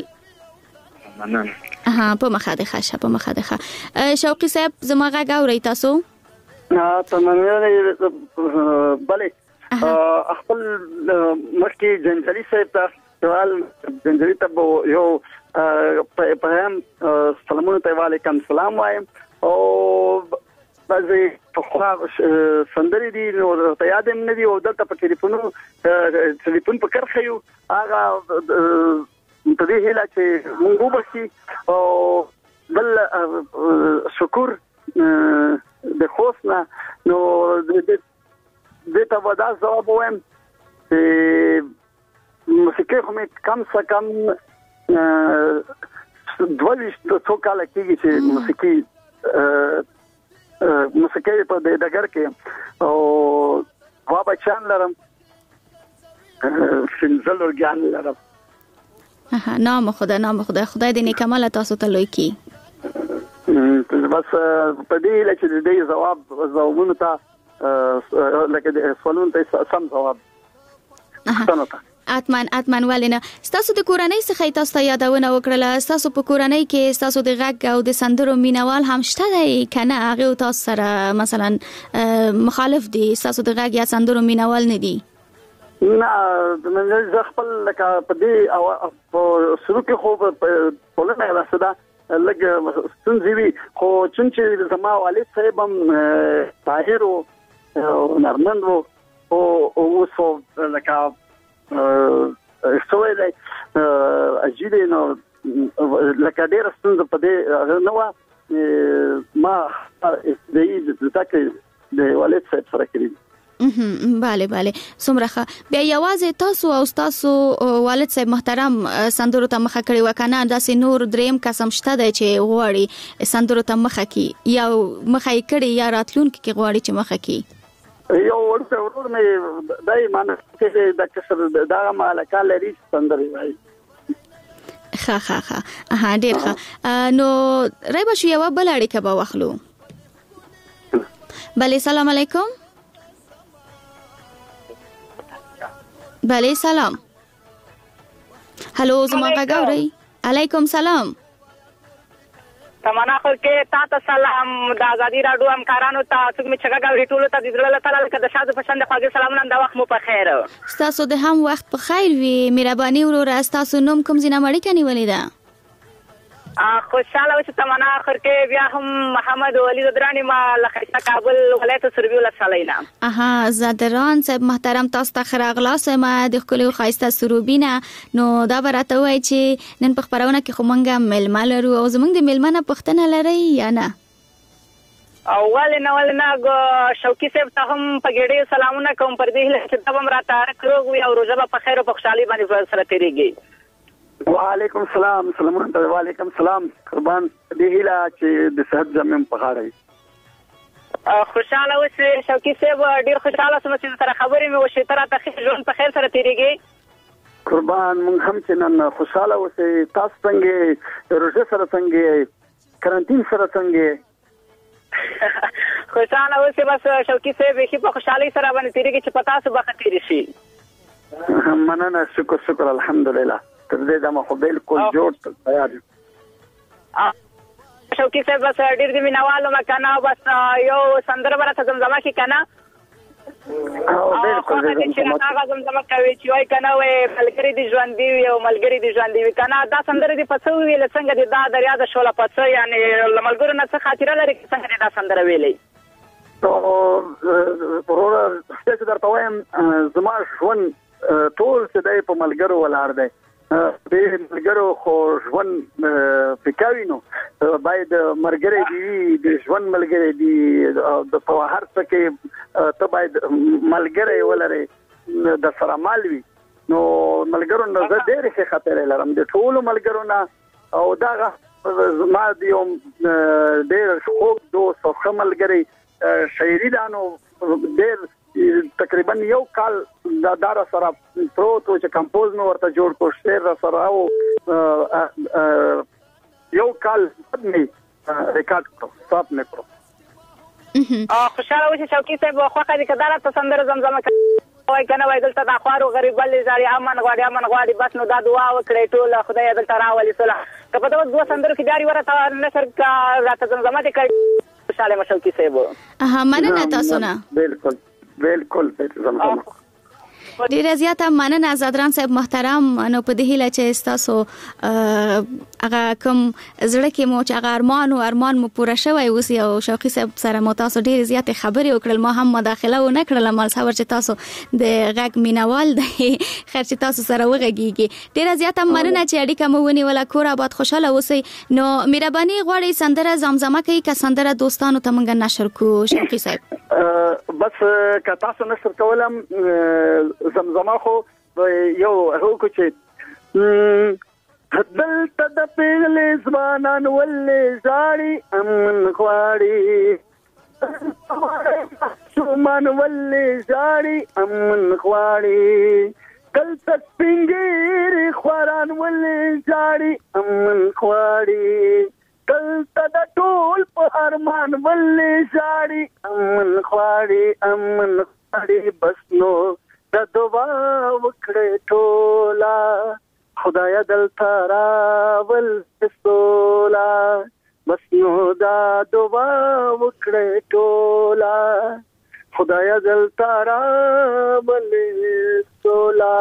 په مخه ده ښه په مخه ده شوقي صاحب زما غږ اورئ تاسو بله خپل مخکې جنجالي صاحب ته سوال جنجالي ته یو پیغام سلامونه ته وعلیکم سلام وایم او بعضې پخوا سندرې دي نو ته یاد هم نه دي او دلته په ټلیفون په کرښه یو هغه په دې هیله چې مونږ وبسي او بل شکر د خوست نه نو دې ته به دا ځواب وایم چې موسیقي خو مې کم څه کم 22 کاله کېږي چې موسیقي په دې ډګر کې او هوا بچیان لرم فنزل ورګان لرم نام خدا خدای دې نیکماله تاسو ته لوی کړي بس په دې چې دې ځوابونه ته لکه د سوالونو ته سم ځواب اتمن ولنه تاسو د کورنۍ څخه تاسو ته یادونه وکړه تاسو په کورنۍ کې تاسو د غږ او د سندرو مینوال هم شته دی کنه هغه تاسو سره مثلا مخالف دي تاسو د غږ یا سندرو مینوال نه دي نه زه خپل لکه په دې او په شروع کې خو په لنه راسده لګ ستونزې خو چې زما والد صاحب هم طاهر او نرمند او اوسو لکه سوې دی اجیدي نو لکه ډېر ستونزې په دې نو ما د تاکي د والد صاحب سره کړی bale سمره بیا یوازې تاسو او تاسو والد صاحب محترم سندرو ته مخه کړی وکنه داسې نور دریم قسم شته دی چې غواړي سندرو ته مخه کی یا مخه کړی یا راتلونکي کې غواړي چې مخه کی یو ورته ورور مې دای مانه چې د کسر دا مالکه لري سندري وای ها ډیر ښه نو رایبه شو یو بل اړیکه به واخلو بله سلام علیکم بله سلام هلو زما غاوري علیکم سلام تمنا خو کې تاسو سلام د ازادي راډیو همکارانو ته څنګه می چګه غوړي ټول ته د زړه تعالی کده شاده پسند خواږه سلامونه د وخت مو په خیر تاسو د هم وخت په خیر وي مهرباني ورور تاسو نوم کوم زینه مړی کني ولیدا خوشاله وشه تمنا اخر کې بیا هم محمد ولی زدرانی ما لخصه کابل ولایت سروبي ولسالینا زدران صاحب محترم تاسو ته خراغلاس ما د خپل خایسته سروبینه نو دا برته وای چې نن په خبرونه کې خو مونږه ململ ورو او زمونږ د ملمنه پښتنه لري یا نه اول نه شوقي صاحب ته هم په ګډه سلامونه کوم پر دې چې تبم راته کړو او روزه په خیر او په خوشحالي باندې سره تیریږي وعلیکم السلام سلامونه وعلیکم السلام قربان دې هیله چې د صحت زمين په غاړه خوشاله اوسئ شوقي صاحب ډیر خوشاله سم چې سره خبرې مې وشي تر ته ژوند په خیر سره تیریږي قربان مونږ هم چې نن خوشاله اوسئ تاسو څنګه روزه سره څنګه کرانتین سره څنګه خوشاله اوسئ بس شوقي صاحب هیڅ په خوشحالي سره باندې تیریږي چې پتا سو بخت تیری شي مننه شکر الحمدلله تر دې دا مخ بالکل جوړ تیار شوقي صاحب بس ډیر دې مینوالو مکنه بس یو سندره برته زمزمه کې کنه او بالکل چې هغه زمزمه کوي چې وای کنه وې ملګری دي ژوند دی او ملګری دي ژوند دی کنه دا سندره دې پڅو ویل څنګه دې دا دریا د شوله پڅ یعنی ملګرو نه څه خاطره لري څنګه دې دا سندره ویلې تو ورور څه درته وایم زما ژوند ټول څه دی په ملګرو ولار دی د ملګرو خو ژوند پکاوي نو باید مرګري دی د ژوند ملګري دی د په هر څه کې ته باید ملګري ولري د سره مالوي نو ملګرو نه زه ډېر ښه خاطر لرم د ټولو ملګرو نه او دا ما دی ډېر خوږ دوست او ښه ملګری شاعري دانو ډېر تقریبا یو کال دا دار سره پروتو چې کمپوز نو ورته جوړ کو شعر سره او یو کال باندې ریکارډ کړو صاحب نه کړو خوشاله اوسئ شوقي صاحب خوخه دې کدارت پسند زمزمه وای کنه وای دلته د اخوارو غریب بلې زاري امن غواړي بس نو دا دعا وکړې ټول خدای دلته راولي صلاح کله په دوه سندرو کې جاری ورته نشر کا راته زمزمه دې کړ خوشاله مشوقي صاحب مننه تاسو نه بالکل زمزمه ډیره زیاته مننه زادران صاحب محترم نو په دې هیله چې تاسو هغه کوم زړه کې مو چې هغه ارمان مو پوره شوی اوس یو شوقي صاحب سره مو تاسو ډیره زیاته خبرې وکړل ما هم مداخله و نه کړل مال صبر چې تاسو د غږ مینوال دی خیر چې تاسو سره وغږیږي ډیره زیاته مننه چې اړیکه مو ونیوله کور آباد خوشاله اوسئ نو مهرباني غواړئ سندره زمزمه کوي که سندره دوستانو ته مونږ نشر کو شوقي صاحب بس که تاسو نشر کولم زمزمه خو یو هو کو چې دلته د پیغلې ځوانان ولې ژاړي امن غواړي شومان ولې ژاړي امن غواړي دلته سپینګیري خواران ولې ژاړي امن غواړي دلته د ټول په ارمان ولې ژاړي امن غواړي بس نو د دوبا وکړې ټولا خدای دلته راول سولا بس نو دا دوبا وکړې ټولا خدای دلته راول سولا.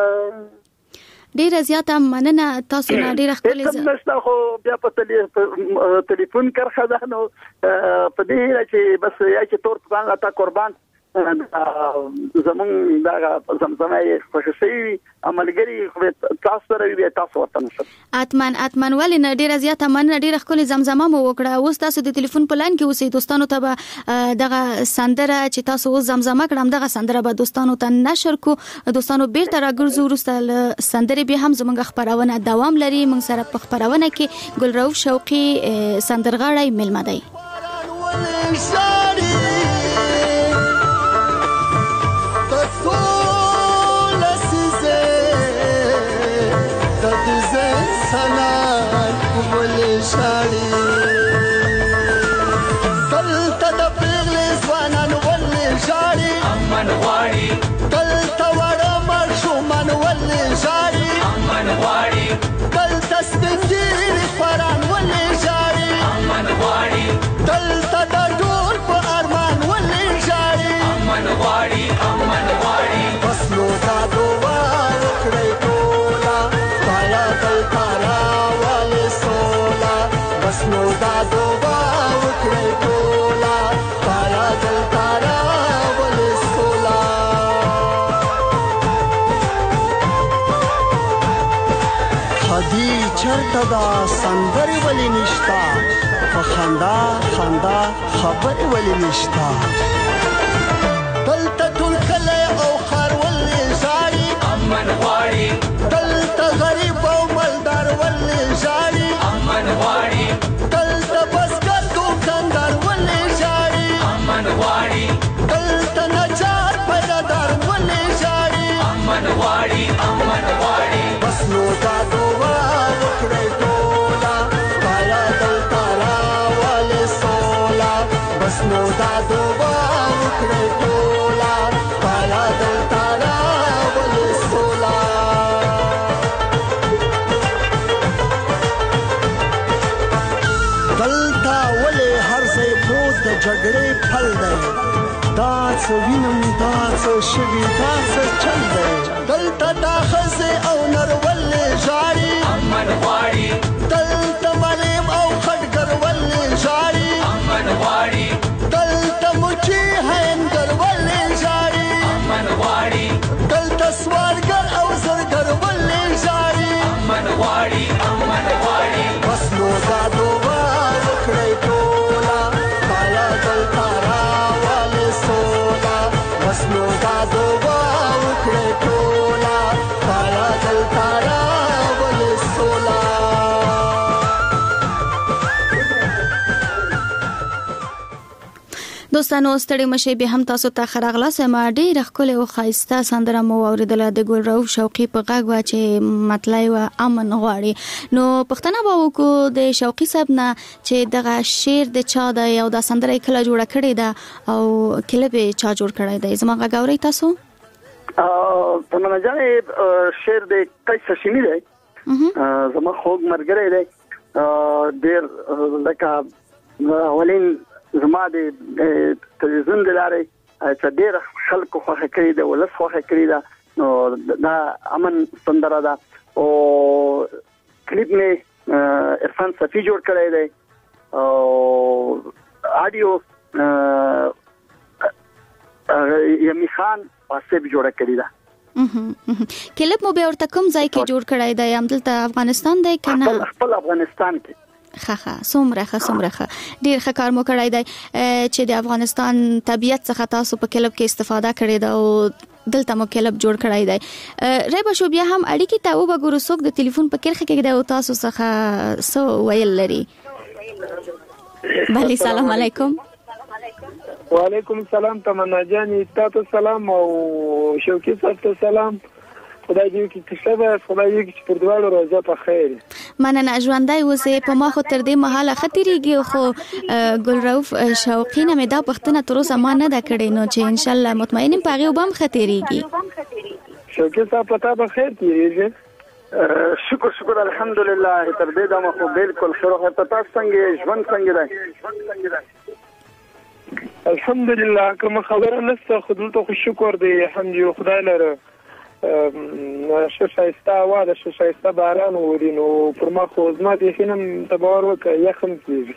ډیره زیاته مننه تاسو نه ډیره خپل نشته خو بیا په ټلیفون کرخه ده نو په دې چې بس یا چې تور پان تا قربان زمون دا زمزمه خوشي عملګری خو تاسو سره وي تاسو ورته نشته اتمن ولې نه ډیره زیاته مننه ډیره خپل زمزمه مو وکړه. اوس تاسو د ټلیفون په لاین کې اوسئ دوستانو ته دغه سندره چې تاسو اوس زمزمه کړم دغه سندره به دوستانو ته نشر کو. دوستانو بیرته راګرځو وروسته سندره به هم زموږ خبرونه دوام لري. موږ سره په خبرونه کې ګلرؤف شوقي سندرغاړی ملما دی. دلته د پیغلې ځوانان ولې ژاړي امن غواړي دلته وړه ماشومان ولې ژاړي امن غواړي دلته سپین ږیري خواران ولې ژاړي امن غواړي دلته د ټول په ارمان ولې ژاړي امن غواړي بس نو دا دعا وکړئ ټوله خدایه دلته راولې سوله بس نو دا دعا وکړئ ټوله خدایه دلته راولې سوله. خدي چرته دا سندرې ولې نشته په خندا خبرې ولې نشته دلته ټول کلی او ښار ولې ژاړي امن غواړي دلته غریب او مالدار ولې ژاړي امن غواړي دلته بزګر دوکاندار ولې ژاړي امن غواړي دلته نجار پیدادار ولې ژاړي امن غواړي بس نو دا دعا وکړئ ټوله خدایه دلته راولې سوله بس نو دا دعا وکړئ ټوله خدایه دلته راولې سوله. دلته ولې هر ځای پروت د جګړې پل دی دا څه وینم دا څه شوي دا څه چل دی دلته دا ښځې او نر ولې ژاړي امن غواړي دلته معلم او خټګر ولې ژاړي امن غواړي دلته مچي هینګر ولې ژاړي امن غواړي دلته سوالګر او زرګر ولې ژاړي امن غواړي بس نو دا دعا وکړئ ټوله خدایه دلته راولې سوله بس نو دا دعا وکړئ ټوله خدایه دلته راولې سوله. دوستانو ستړي مشه به هم تاسو ته خراغلا سم ډیره خپل او خایسته سندره مو اوریدل د ګلرؤف شوقي په غږ وا چې مطلب و امن غواړي. نو پښتنه به وکړو د شوقي صاحب نه چې دغه شعر د چا د یو د سندره کله جوړه کړې ده او کله به چا جوړ کړی دی زما غاوري تاسو تمنا جانې شعر د قیس شینی دی زما خوږ مرګره دی ډیر لکه اولین زما د تلویزیون د لارې چې ډېر خلکو خوښه کړې ده ولس خوښه کړې ده نو دا امن سندره ده او کلیپ مې عرفان صفی جوړ کړی دی او آډیو یمی خان واسب جوړ کړی ده. کلیپ مو به ورته کوم ځای کې جوړ کړی دی همدلته افغانستان دی کنه خپل افغانستان کې څومره ډیر ښه کار مو کړی دی چې د افغانستان طبيعت څخه تاسو په کلب کې استفاده کړی دا او دلته مو کلب جوړ کړی دی. ریبه شو بیا هم اړیکی ته وګورو څوک د ټلیفون په کرخه کې دی او تاسو څخه سو ویل لري. بله سلام علیکم. وعلیکم السلام تمنا جان تاسو سلام او شوقي صاحب ته سلام خدای دې وکړي چې صبر خدای دې وکړي چې پر دواړو روزه په خیر. مننه ژوندۍ اوسې. په ما خو تر دې مهاله ښه تېرېږي خو ګل رؤف شوقي نه مې دا پوښتنه تر اوسه ما نه ده کړې نو چې انشاءالله مطمئن یم په هغې به هم ښه تېرېږي. شوقي صاحب په تا به خیر تېرېږي. شکر الحمدلله تر دې دمه خو بالکل ښه روغ. ته تاسو څنګه ژوند څنګه دی؟ الحمدلله کومه خبره نشته خو دلته خو شکر دی الحمدلله خدای لره ښه ښایسته هوا ده ښه ښایسته باران اوري نو پر ما خو زما بیخي نه ته باور وکړه یخ هم کېږي.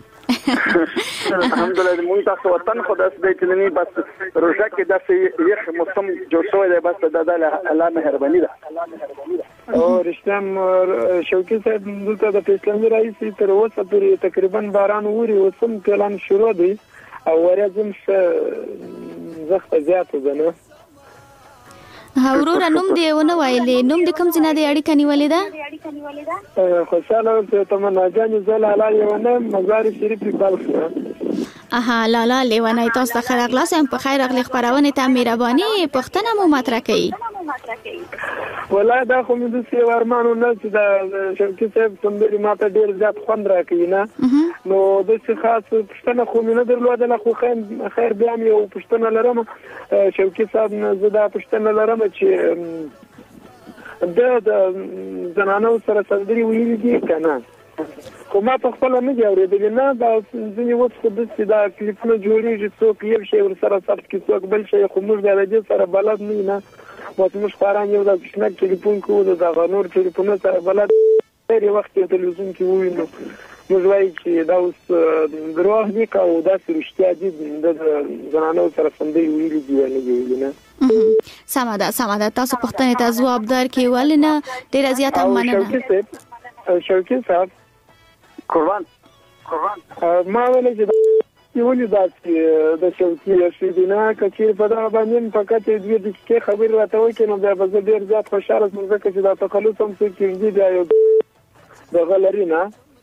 الحمدلله مونږ تاسو وطن خو داسې دی چې نن بس روژه کې داسې یخ موسم جوړ شوی دی بس د الله مهرباني ده. او رښتیا شوقي صاحب دلته د اسلامي راهیسې تر اوسه پورې تقریبا باران اوري اوس هم پلان شروع دی او ورځ هم ښه زښته زیاته ده نه. وروره نوم دې ونه ویلې نوم دې کوم ځای نه دی اړیکه نیولې ده؟ خوشحاله اوسې تمنا جانې زه لالا لیونه مزار شریف بلخ. لالا لیونی تاسو ته ښه راغلاست. په خیر راغلې خپرونې ته مهرباني پوښتنه مو مطرح کړئ. والله دا خو مې داسې یو ارمان و نه چې د شوقي صاحب سندرې ما ته ډېر زیات خوند راکوي نه نو داسې خاص پوښتنه خو مې نه درلودله خو خیر بیا مې یو پوښتنه لرم شوقي صاحب نه زه دا پوښتنه لرم چې د زنانو سره سندرې ویلي دي که نه خو ما په خپله نه دي اورېدلې نه دا ځینې اوس خو داسې دا کلیپونه جوړېږي څوک یو شی ورسره ثبت کړي څوک بل شی خو موږ بیا د دې سره بلد نه یو نه بس موږ خواران یو دا کوچنک ټلیفون کوو د دغه نور ټلیفونو سره بلد ډېر وخت یو تلویزیون کې ووینو موږ وایي چې دا اوس دروغ دي که او داسې رښتیا دي د زنانو سره سندرې ویلي دي یا نه دي ویلي نه. سمه ده تاسو پوښتنې ته ځواب درکړئ ولې نه ډېره زیاته مننه. شوقي صاحب قربان ما ویل چې ولې داسې د شوقي شوي دي نه که چېرې په دغه باندې فقط یو 2 دقیقې خبرې راته وکړي نو بیا به زه ډېر زیات خوشحاله شم ځکه چې دا تخلص هم څوک کېږدي بیا یو دغه لري نه.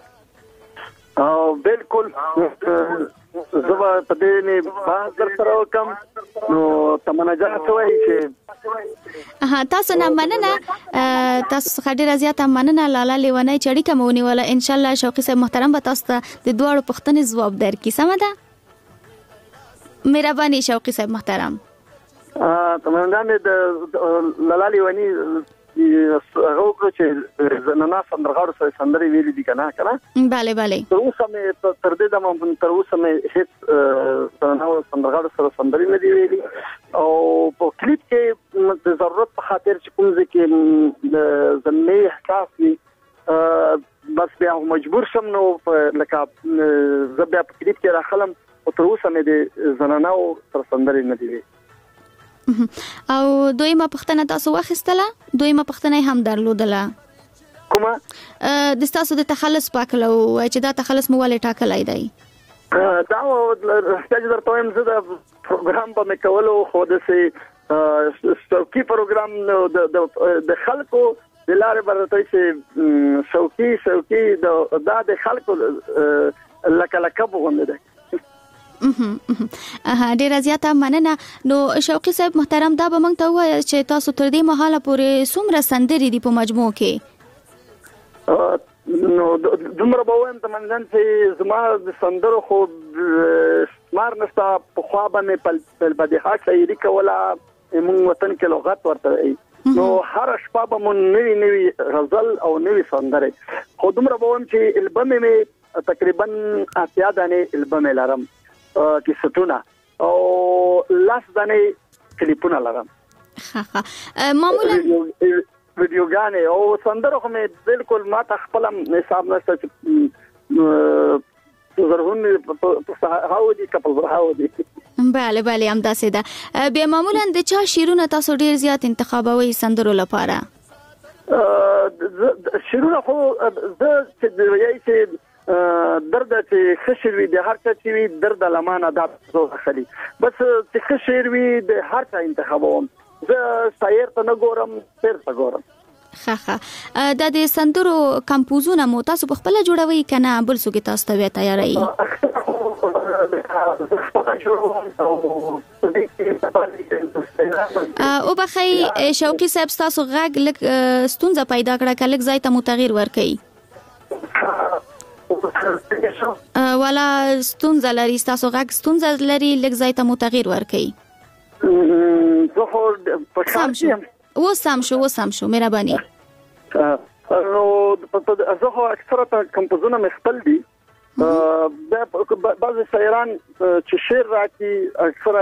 بالکل زه به په دې نه بحث در سره وکړم نو تمنا جان څه وایي چې تاسو نه مننه تاسو څخه ډېره زیاته مننه لالا لیونی چې اړیکه مو ونیوله انشاءالله شوقي صاحب محترم به تاسو ته د دواړو پوښتنې ځواب درکړي. سمه ده مهرباني شوقي صاحب محترم. تمنا مې د لالا لیونی هغه وکړو چې زنانه سندرغاړو سره سندرې ویلي دي که نه بله تر اوسه مې تر دې دمه هېڅ زنانه سندرغاړو سره سندرې نه دي ویلي او په کلیپ کې د ضرورت په خاطر چې کوم ځای کې د زلمۍ احساس وي بس بیا مجبور شم نو لکه زه بیا په کلیپ کې راخلم او تر اوسه مې د زنانو سره سندرې نه دي ویلي. او دویمه پوښتنه تاسو واخیستله؟ دویمه پوښتنه هم درلودله کومه؟ د تاسو د تخلص په هکله ووایئ چې دا تخلص مو ولې ټاکلی دی؟ دا رښتیا چې درته وایم زه د پروګرام به مې کولو خو داسې شوقي پروګرام د خلکو د لارې به راته چې شوقي دا د خلکو لکه لقب غوندې دی. ډیره زیاته مننه. نو شوقي صاحب محترم دا به موږ ته ووایه چې تاسو تر دې مهاله پورې څومره سندرې دي په مجموع کې؟ نو دومره به وایم تمنځن چې زما د سندرو خو شمار نشته. پخوا به مې پلبدیحه شاعري کوله موږ وطن کې لغت ورته وایي نو هر شپه به مو نوي غزل او نوي سندرې خو دومره به وایم چې البم مې تقریبا 80 دانې البم لرم کیسټونه او 10 دانې کلیپونه لرم معمولا ویډیوګانې او سندرو خو مې بالکل ما ته خپل حساب نشته چې زرغون هاو دي کپل هاو دي بله همداسې ده. بیا معمولا د چا شعرونه تاسو ډیر زیات انتخابوي سندرو لپاره؟ شعرونه خو زه چې وایي چې درد چې خشر وي د هر چا چې وي درد لمانه دا زو خلی بس چې خشر وي د هر چا انتخابوم زه شاعر ته نه ګورم شعر ته ګورم. خخه د سندرو کمپوزونه مو تاسو په خپل جوړوي کنه بل څوک تاسو ته تیاری او بخی شوقي صاحب تاسو غږ لک ستونزه پیدا کړه کله ځای ته متغیر ورکړي والا ستونزه لري تاسو غږ ستونزه لري لک ځای ته متغیر ورکړي سم شو مهرباني نو زه خو اکثره کمپوزونه مخبل دي بعض شاعران چې شعر راکي اکثره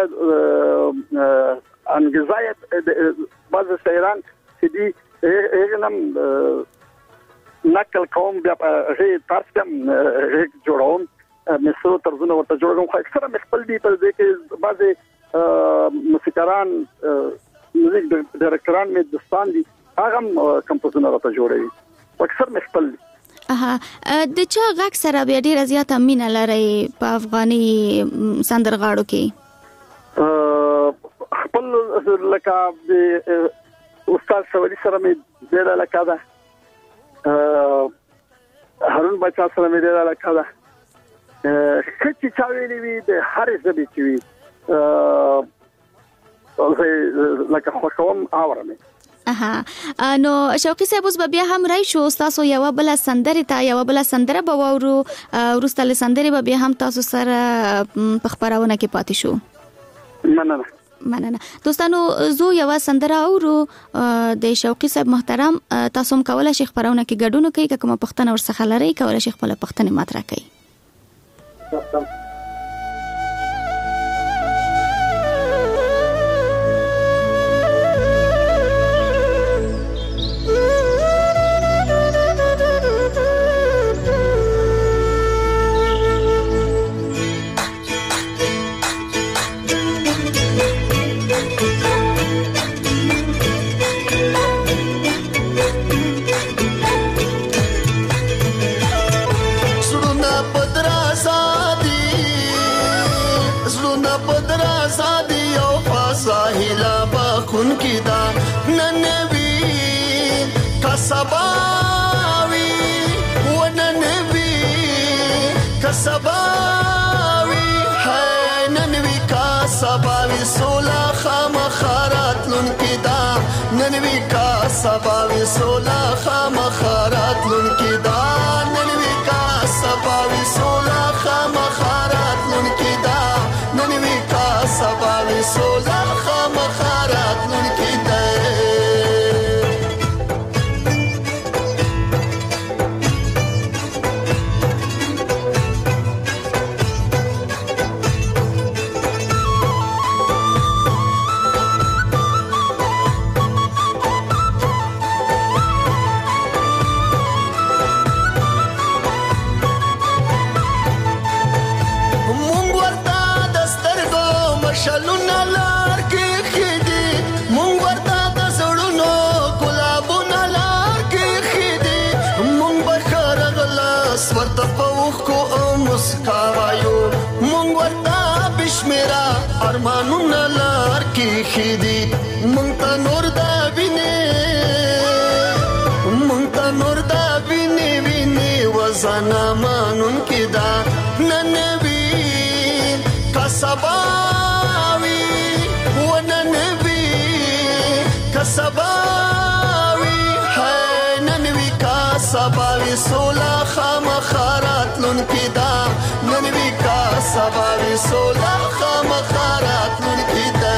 انګزایت بعض شاعران چې دي هغه نقل کوم بیا هغه ترجم جوړوم مثلو ترجمه ورته جوړوم خو اکثره مخبل دي په دې کې بعض موسیقاران میوزیک ډایرکټران می دوستان دي هغه کمپوزونه راته جوړوي اکثر مخبل دي د چا غږ سره بیا ډیر زیاته مینه لري په افغاني سندرغاړو کې خپل لکه د استاد شوالي سره می ډیر علاقه ده هارون بچا سره می ډیر علاقه ده چې چا ویلي وي د هر ژبې چې وي لکه خوشوم اورم نو شوقي صاحب اوس بیا هم راي شو تاسو یو بل سندره به وورو ورسته له سندره بیا هم تاسو سره په خبرونه کې پاتې شو مننه دوستانو زو یو سندره اورو د شوقي صاحب محترم تاسو هم کولای شئ خبرونه کې ګډون کوي کومه پښتنه ورڅخه لري کولای شئ خپل پښتنه مطرح کوي سباوی سولا خامخارات لون کی دا ننوی کا سباوی سولا خامخارات لون کی دا ننوی کا سباوی سولا خامخارات لون کی دا ارمانونه لار کې خېدي مونږ ته نور دا ویني وزنا مانون کې دا ننوي کسباوي وننوي کسباوي ننوي کسباوي سولا خامخارات لون کې دا ننوي کسباوي سولا خامخارات لون کې دا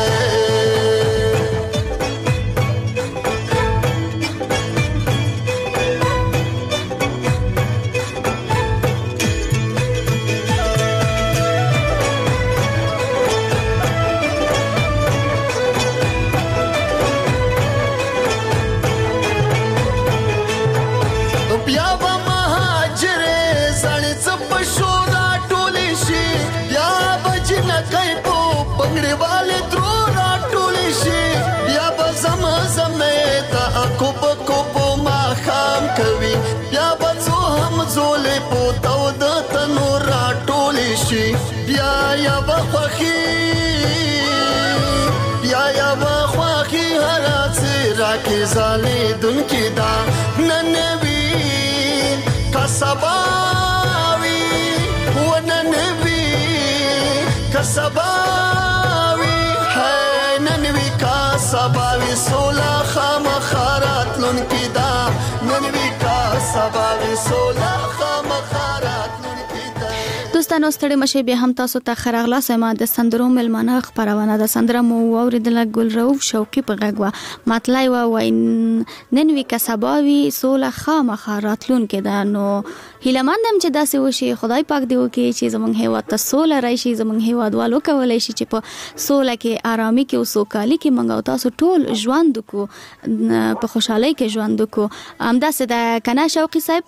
والے درو را ټولې شي بیا به زمزمه کوپ ما خام کوي بیا به څو هم زولې پوتاو د تنور را ټولې شي بیا یا بخخي هر څه راکې زالې دن کې دا ننوي کسباوي وننوي کسباوي هاي ننوي کسباوي سولا خامخارات لون کې دا ننوي کسباوي سولا خامخارات دوستانو ستړي مشه به هم تاسو ته خراغلا سما د سندرو ملمانه خبرونه د سندره مو اوریدل ګلرو شوقي په غږوا مطلای و نن وی کسباوي سوله خامخاراتلون کې دا نو هیلمندم چې داسې وشي خدای پاک دی وکي چې زمونږ هیواد ته سوله راشي زمونږ هیوادوالو کولای شي چې په سوله کې آرامي کې او سوکالي کې منګو تاسو ټول ژوند کو په خوشحالي کې ژوند کو همداسې د کنا شوقي صاحب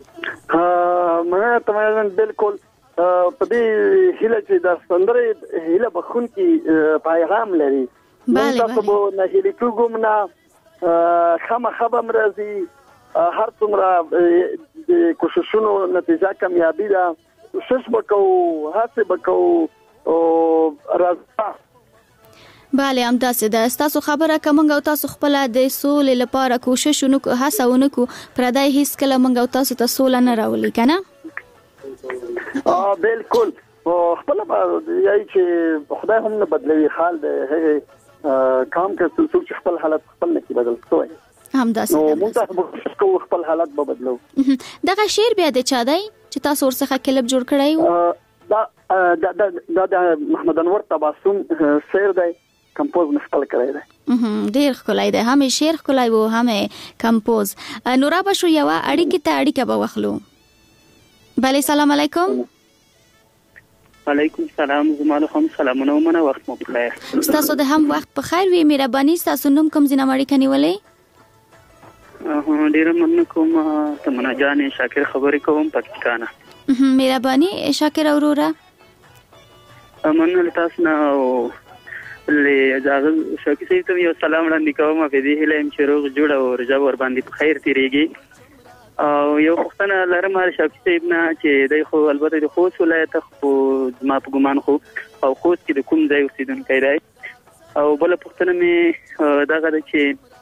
مې تمام بالکل په دې هیله چې د سندرې هیله بخون کې پیغام لري تاسو به نه هیله کوم نه خبر مرضی هر څومره کوششونو نتیجه کامیابی ده کوشش وکړو هڅه وکړو او راځه bale همداسې ده تاسو خبره کومه او تاسو خپل د سولې لپاره کوشش ونکو هڅه ونکو پردای هیڅ کله موږ او تاسو ته سوله نه راولي کنه بالکل خپل یای چې خدای هم نه بدلوي حال د هغه کام کې څه خپل حالت خپل نه کی بدل کوي همداسې نو موږ تاسو خپل حالت به بدلو دغه شعر بیا د چا دی چې تاسو ورڅخه کلب جوړ کړی دا محمد انور تبسم شعر دی کمپوز نخپل کړی دی ډیر خلای دی هم شعر خلای وو هم کمپوز نورا بشو یو اړیکه ته اړیکه به وخلو بله سلام علیکم علیکم سلام زمانه هم سلامونه ومنه وخت مو بخیر تاسو د هم وخت په خیر وي مهرباني تاسو نوم کوم ځینه مړی کني ولې ډیر مننه کوم تمنا جان شاکر خبرې کوم پاکستان مهرباني شاکر اورورا مننه تاسو نه له اجازه شاکر سي ته یو سلام وړاندې کوم په دې هله چې روغ جوړ او رجا ور باندې په خیر تیریږي او یو وختونه لرم شاکر صاحب نه چې دای خو البته د خوست ولایت خو ما په ګمان خو او خوست کې د کوم ځای اوسیدونکی دی او بل وختونه می دغه چې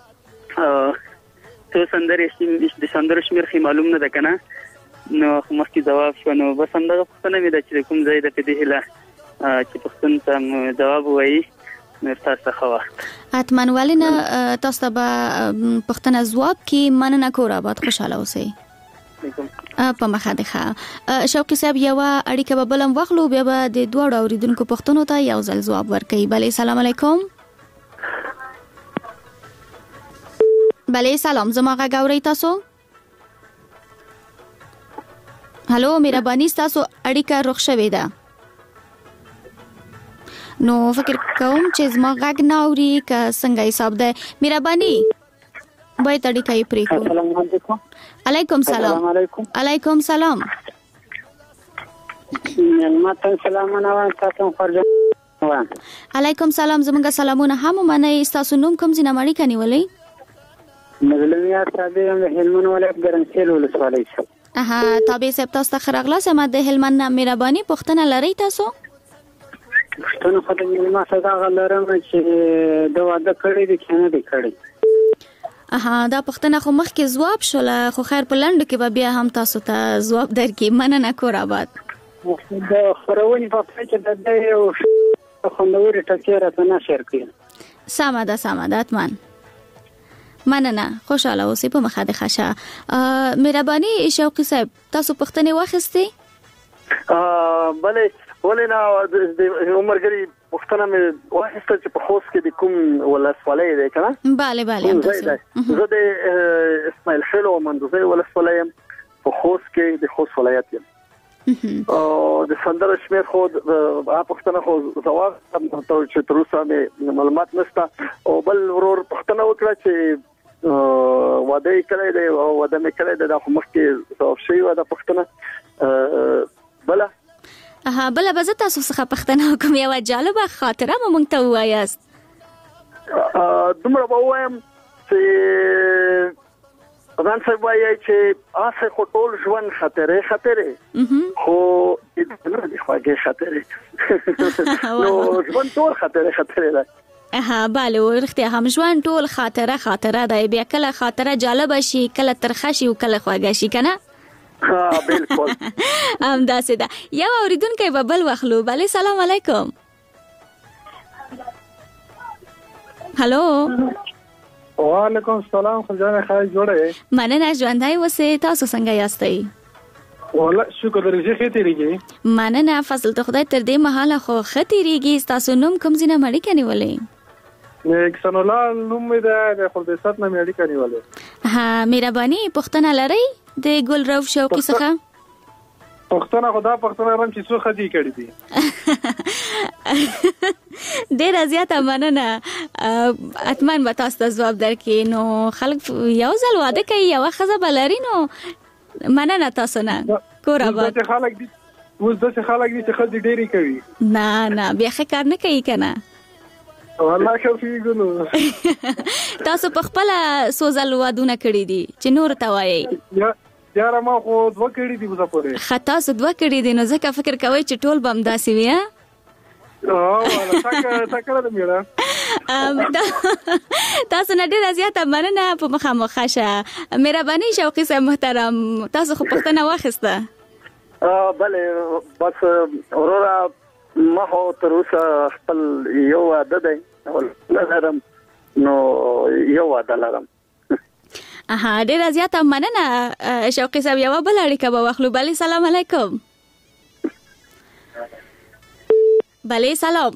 څو سندرې د سندرو شمیر خې معلوم نه ده کنه نو مخکې جواب شو نو بس همدغه وختونه می د چې کوم ځای د دې هله چې پښتون ته جواب وایي مرتاسه خوا اتمن ولنه تاسو به پښتنه جواب کې مننه کور آباد خوشاله اوسئ په مخه ده شوقي صاحب یو اړیکه به بلم وغلو بیا به د دوه اوریدونکو پښتنو ته یو ځل جواب ورکړي بله سلام علیکم بله سلام زما غاوري تاسو هالو مهرباني تاسو اړیکه رخ شوې ده نو فکر کوم چې زما غږ نه اوري که څنګه حساب ده مهرباني وای تړي کوي پریکو السلام علیکم علیکم سلام علیکم سلام ماته سلامونه تاسو فرض علیکم سلام زمونږ سلامونه هم منئ تاسو نوم کوم ځینه مړی کني ولې مظلومیا صاحب هلمند ولایت ګرنسیل ولسوالۍ تابع سپ تاسو ته خراغلا سم د هلمند مهرباني پښتنه لري تاسو پښتنه خو د ما څنګه غلرم چې د واده کړی دي کنه دي کړی دا پښتنه خو مخکې جواب شول خو خیر په لند کې به بیا هم تاسو ته جواب درکې مننه کور آباد د خبرونې په فکر د یو خوندوري ټکی راته شیر کړئ سمه ده اتمن مننه خوشاله اوسئ په مخه د خشه مهرباني شوقي صاحب تاسو پښتنه واخستې بله ولنا د عمرګری پښتنه مې واخسته چې په خوست کې د کوم ولسوالۍ ده کنه bale زه د اسماعیل خیل او مندوزي ولسوالۍ په خوست کې د خوست ولایت یم او د سندره شمیر خو پښتنه خو زواب چې تر اوسه مې معلومات نشته او بل ورور پښتنه وکړه چې واده کړی دی او واده مې کړی دی د مخکې ځواب شي واده پښتنه بله بله به زه تاسو څخه پښتنه کوم یو جالبه خاطره مونږ ته وایاست دومره به وایم چې ځان څه وایي چې آسه خو ټول ژوند خطرې خو د خواږه خطرې نو ژوند ټول خطرې ده bale ورختیا هم ژوند ټول خاطره ده بیا کله خاطره جالب شي کله ترخه شي او کله خواږه شي کنه بالکل هم داسې ده. یو اوریدونکو به بل واخلو. بله سلام علیکم. هلو وعلیکم السلام خلجان خیر جوړه مننه ژوندای وسه تاسو څنګه یاستئ؟ والله شکر درې ښه تیریږي. مننه فضل ته خدای تر دې مهاله خو ښه تیریږي. تاسو نوم کوم ځای نه مړی کنيولې؟ احسان الله نوم مې د خلدسات نه مړی کنيولې. ها مهرباني پښتنه لري د ګل روف شوقي څخه؟ پښتنه خدا پښتنه رم چې څو خدي کړی دي. ډیر زیاته مننه. اتمن به تاسو ته جواب درکې. نو خلک یو ځل واده کوي یو خزه بلري نو مننه تاسو نه کور آباد. د خلک دي اوس د خلک دي چې خدي ډيري کوي. نه بیا ښه کار نه کوي کنه. والله کوي ګنو. تاسو په خپل سوزل وادونه کړی دي چې نور ته وایي. یاره ما خو دوه کړی دي وځه پورې. خطا سو دوه کړی دي نو ځکه فکر کوي چې ټول بم داسي وي ها. والله تاکه د میرا. تاسو نه ډیر زیاته مننه په مخامخ شه. مهرباني شوقي صاحب محترم تاسو خو پښتنه واخسته. بله بس اورورا ما هو تر اوسه خپل یو عادت دی لرم نو یو عادت لرم. ډیر زیاته مننه شوقي صاحب. یو بل اړیکه به واخلو. بله سلام علیکم. بله سلام.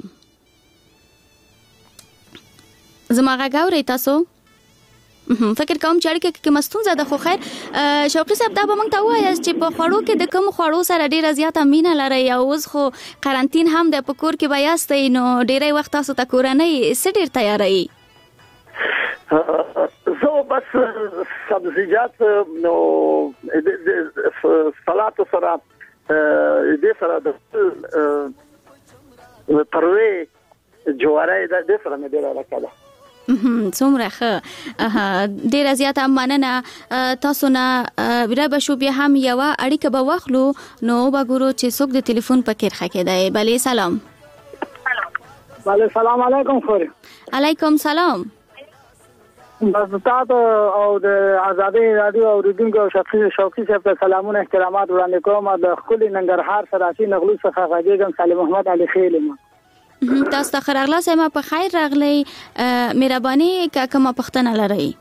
زما غږ اورئ تاسو؟ فکر کوم چې اړیکه کې مستونزه ده. خو خیر شوقي صاحب دا به موږ ته وایاست چې په خوړو کې د کوم خوړو سره ډیره زیاته مینه لرئ او اوس خو قرنطین هم د په کور کې به یاستئ نو ډیری وخت تاسو ته کورنۍ څه ډیر تیاروي؟ زه بس سبزیجات نو سلات سره دې سره د پروي جواره د سره مې ډیره راکړه. څومره ښه. ډیره زیاته مننه تاسو نه. بیا به شو بیا هم یوه اړیکه به واخلو نو به ګورو چې څوک د تلیفون په کرخه کې دی. بله سلام. بله سلام علیکم خوري. علیکم سلام. بس تاسو او د آزادۍ رادیو اوریدونکو شوقي صاحب ته سلامونه احترامات وړاندې کوم. د خپل ننګرهار سراسي نغلو څخه غږیږم سالم محمد علي خیل. تاسو ته خیرغلا سم په خیر راغلی. مهرباني کومه پښتنه لرئ؟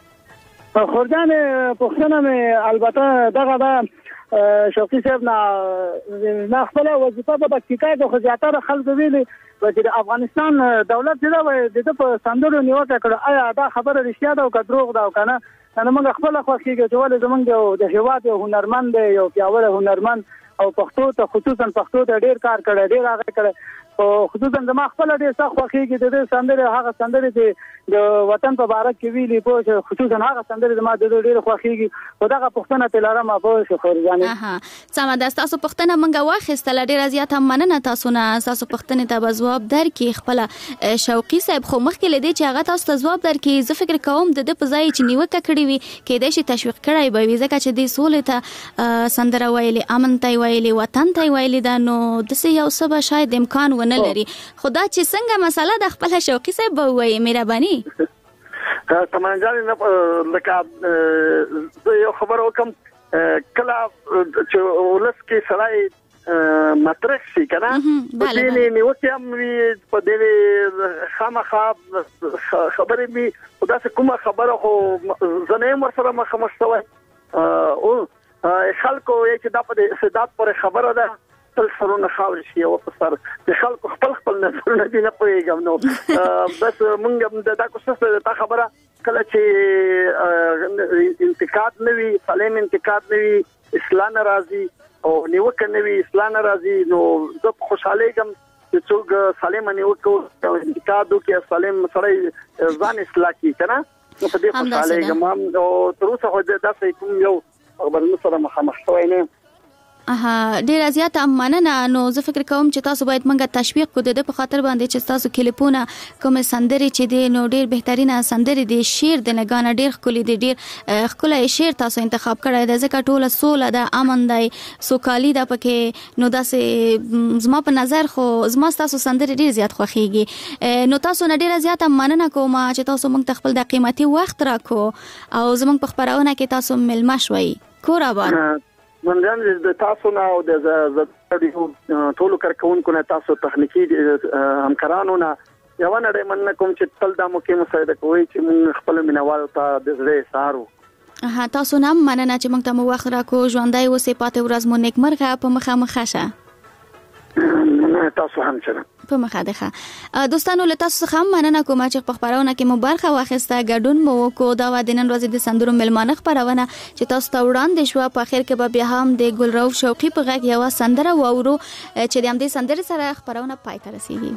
خورجان پښتنه مې البته دغه د شوقي صاحب نه خپل وظیفه په پکتیکا کې خو زیاتره خلک ویلي چې د افغانستان دولت چې د په سندرو نیوکه کړه. آیا دا خبره رښتیا ده او که دروغ ده او که نه؟ موږ خپل خوښیږي چې ولې زموږ د هیواد یو هنرمند دی یو پیاوړی هنرمند او پښتو ته خصوصا پښتو ته ډیر کار کړی ډیر هغه کړی. خصوصا زما خپل ډیر سخت خوښیږي د دې سندرې هغه سندرې چې د وطن په باره کې ویلي په خصوصا هغه سندرې زما د ډیر خوښیږي. خو دغه پښتنه تلارم په خورجانې سمه ده. تاسو پښتنه منګه واخیستله ډیره زیاته مننه تاسو نه. تاسو پښتنې ته به ځواب درکړي خپل شوقي صاحب. خو مخکې له دې چې هغه تاسو ته ځواب درکړي زه فکر کوم د په ځای چې نیوکه کړې وي کېدای شي تشویق کړی به وي ځکه چې د سولې ته سندره ویلې امن ته ویلې وطن ته ویلې ده نو داسې یو څه به شاید امکان ونه لري. خدا چې څنګه مسله د خپل شوقي صاحب به وایي. مهرباني تمنجان لکه زه یو خبر وکم کله چې ولس کې سړی مطرح شي کنه په دې نیوکه هم په دې خامخا خبرې می خدا څخه کومه خبره خو زنه مر سره مخامخ شوی او خلکو چې دا په استعداد پر خبره ده تل سرونه خاور شي او په سر د خلکو خپل نظرونه دي نه پوهیږم نو بس مونږ دا کوشش ته خبره کله چې انتقاد نوي سالم انتقاد نوي اصلاح ناراضي او نیوکه نوي اصلاح ناراضي نو زه خوشاله یم چې څوک سالم نیوکه او انتقاد وکړي سالم سره ځان اصلاح کوي کنه نو په دې خوشاله یم او تر اوسه خو دا څه کوم یو خبرونه سره مخامخ شوی نه. ډیر زیات مننه. نو زه فکر کوم چې تاسو باید منګه تشویق کو د په خاطر باندې چې تاسو کلیپونه کوم سندري چې دی نو ډیر بهترینه سندري دی، شعر د نگانه ډیر خولي دی، ډیر خولای شعر تاسو انتخاب کړی دی ځکه ټوله سوله ده، امن دی، سوکالي ده پکې. نو داسې زما په نظر خو زما تاسو سندري ډیر زیات خوښیږي. نو تاسو نه ډیر زیات مننه کوم چې تاسو موږ خپل د قیمتي وخت راکو او زموږ په خبرونه کې تاسو ملما شوي. کور آباد منځان د تاسو نه او د ټولو کارکونکو نه تاسو تخنیکی همکارانو نه یو نه مننه کوم چې تل د موکې مساعده کوي چې موږ خپل مینوال ته د زړه سارو. تاسو نه مننه چې موږ ته وخت راکو. ژوندۍ اوسې، پاتې ورځ مو نیکمرغه، په مخه مخه شه. تاسو هم چره په مخه ده. دوستانو له تاسو څخه مننه کوم چې په خبرونه کې مو برخه واخیسته، ګډون مو وکړو. دا د نن ورځې د سندرو ملمانه خبرونه چې تاسو ته وړاندې شوه. په اخر کې به بیا هم د ګلروف شوقي په غږ یو سندره واورو چې د همدې سندرې سره خبرونه پای ته رسیږي.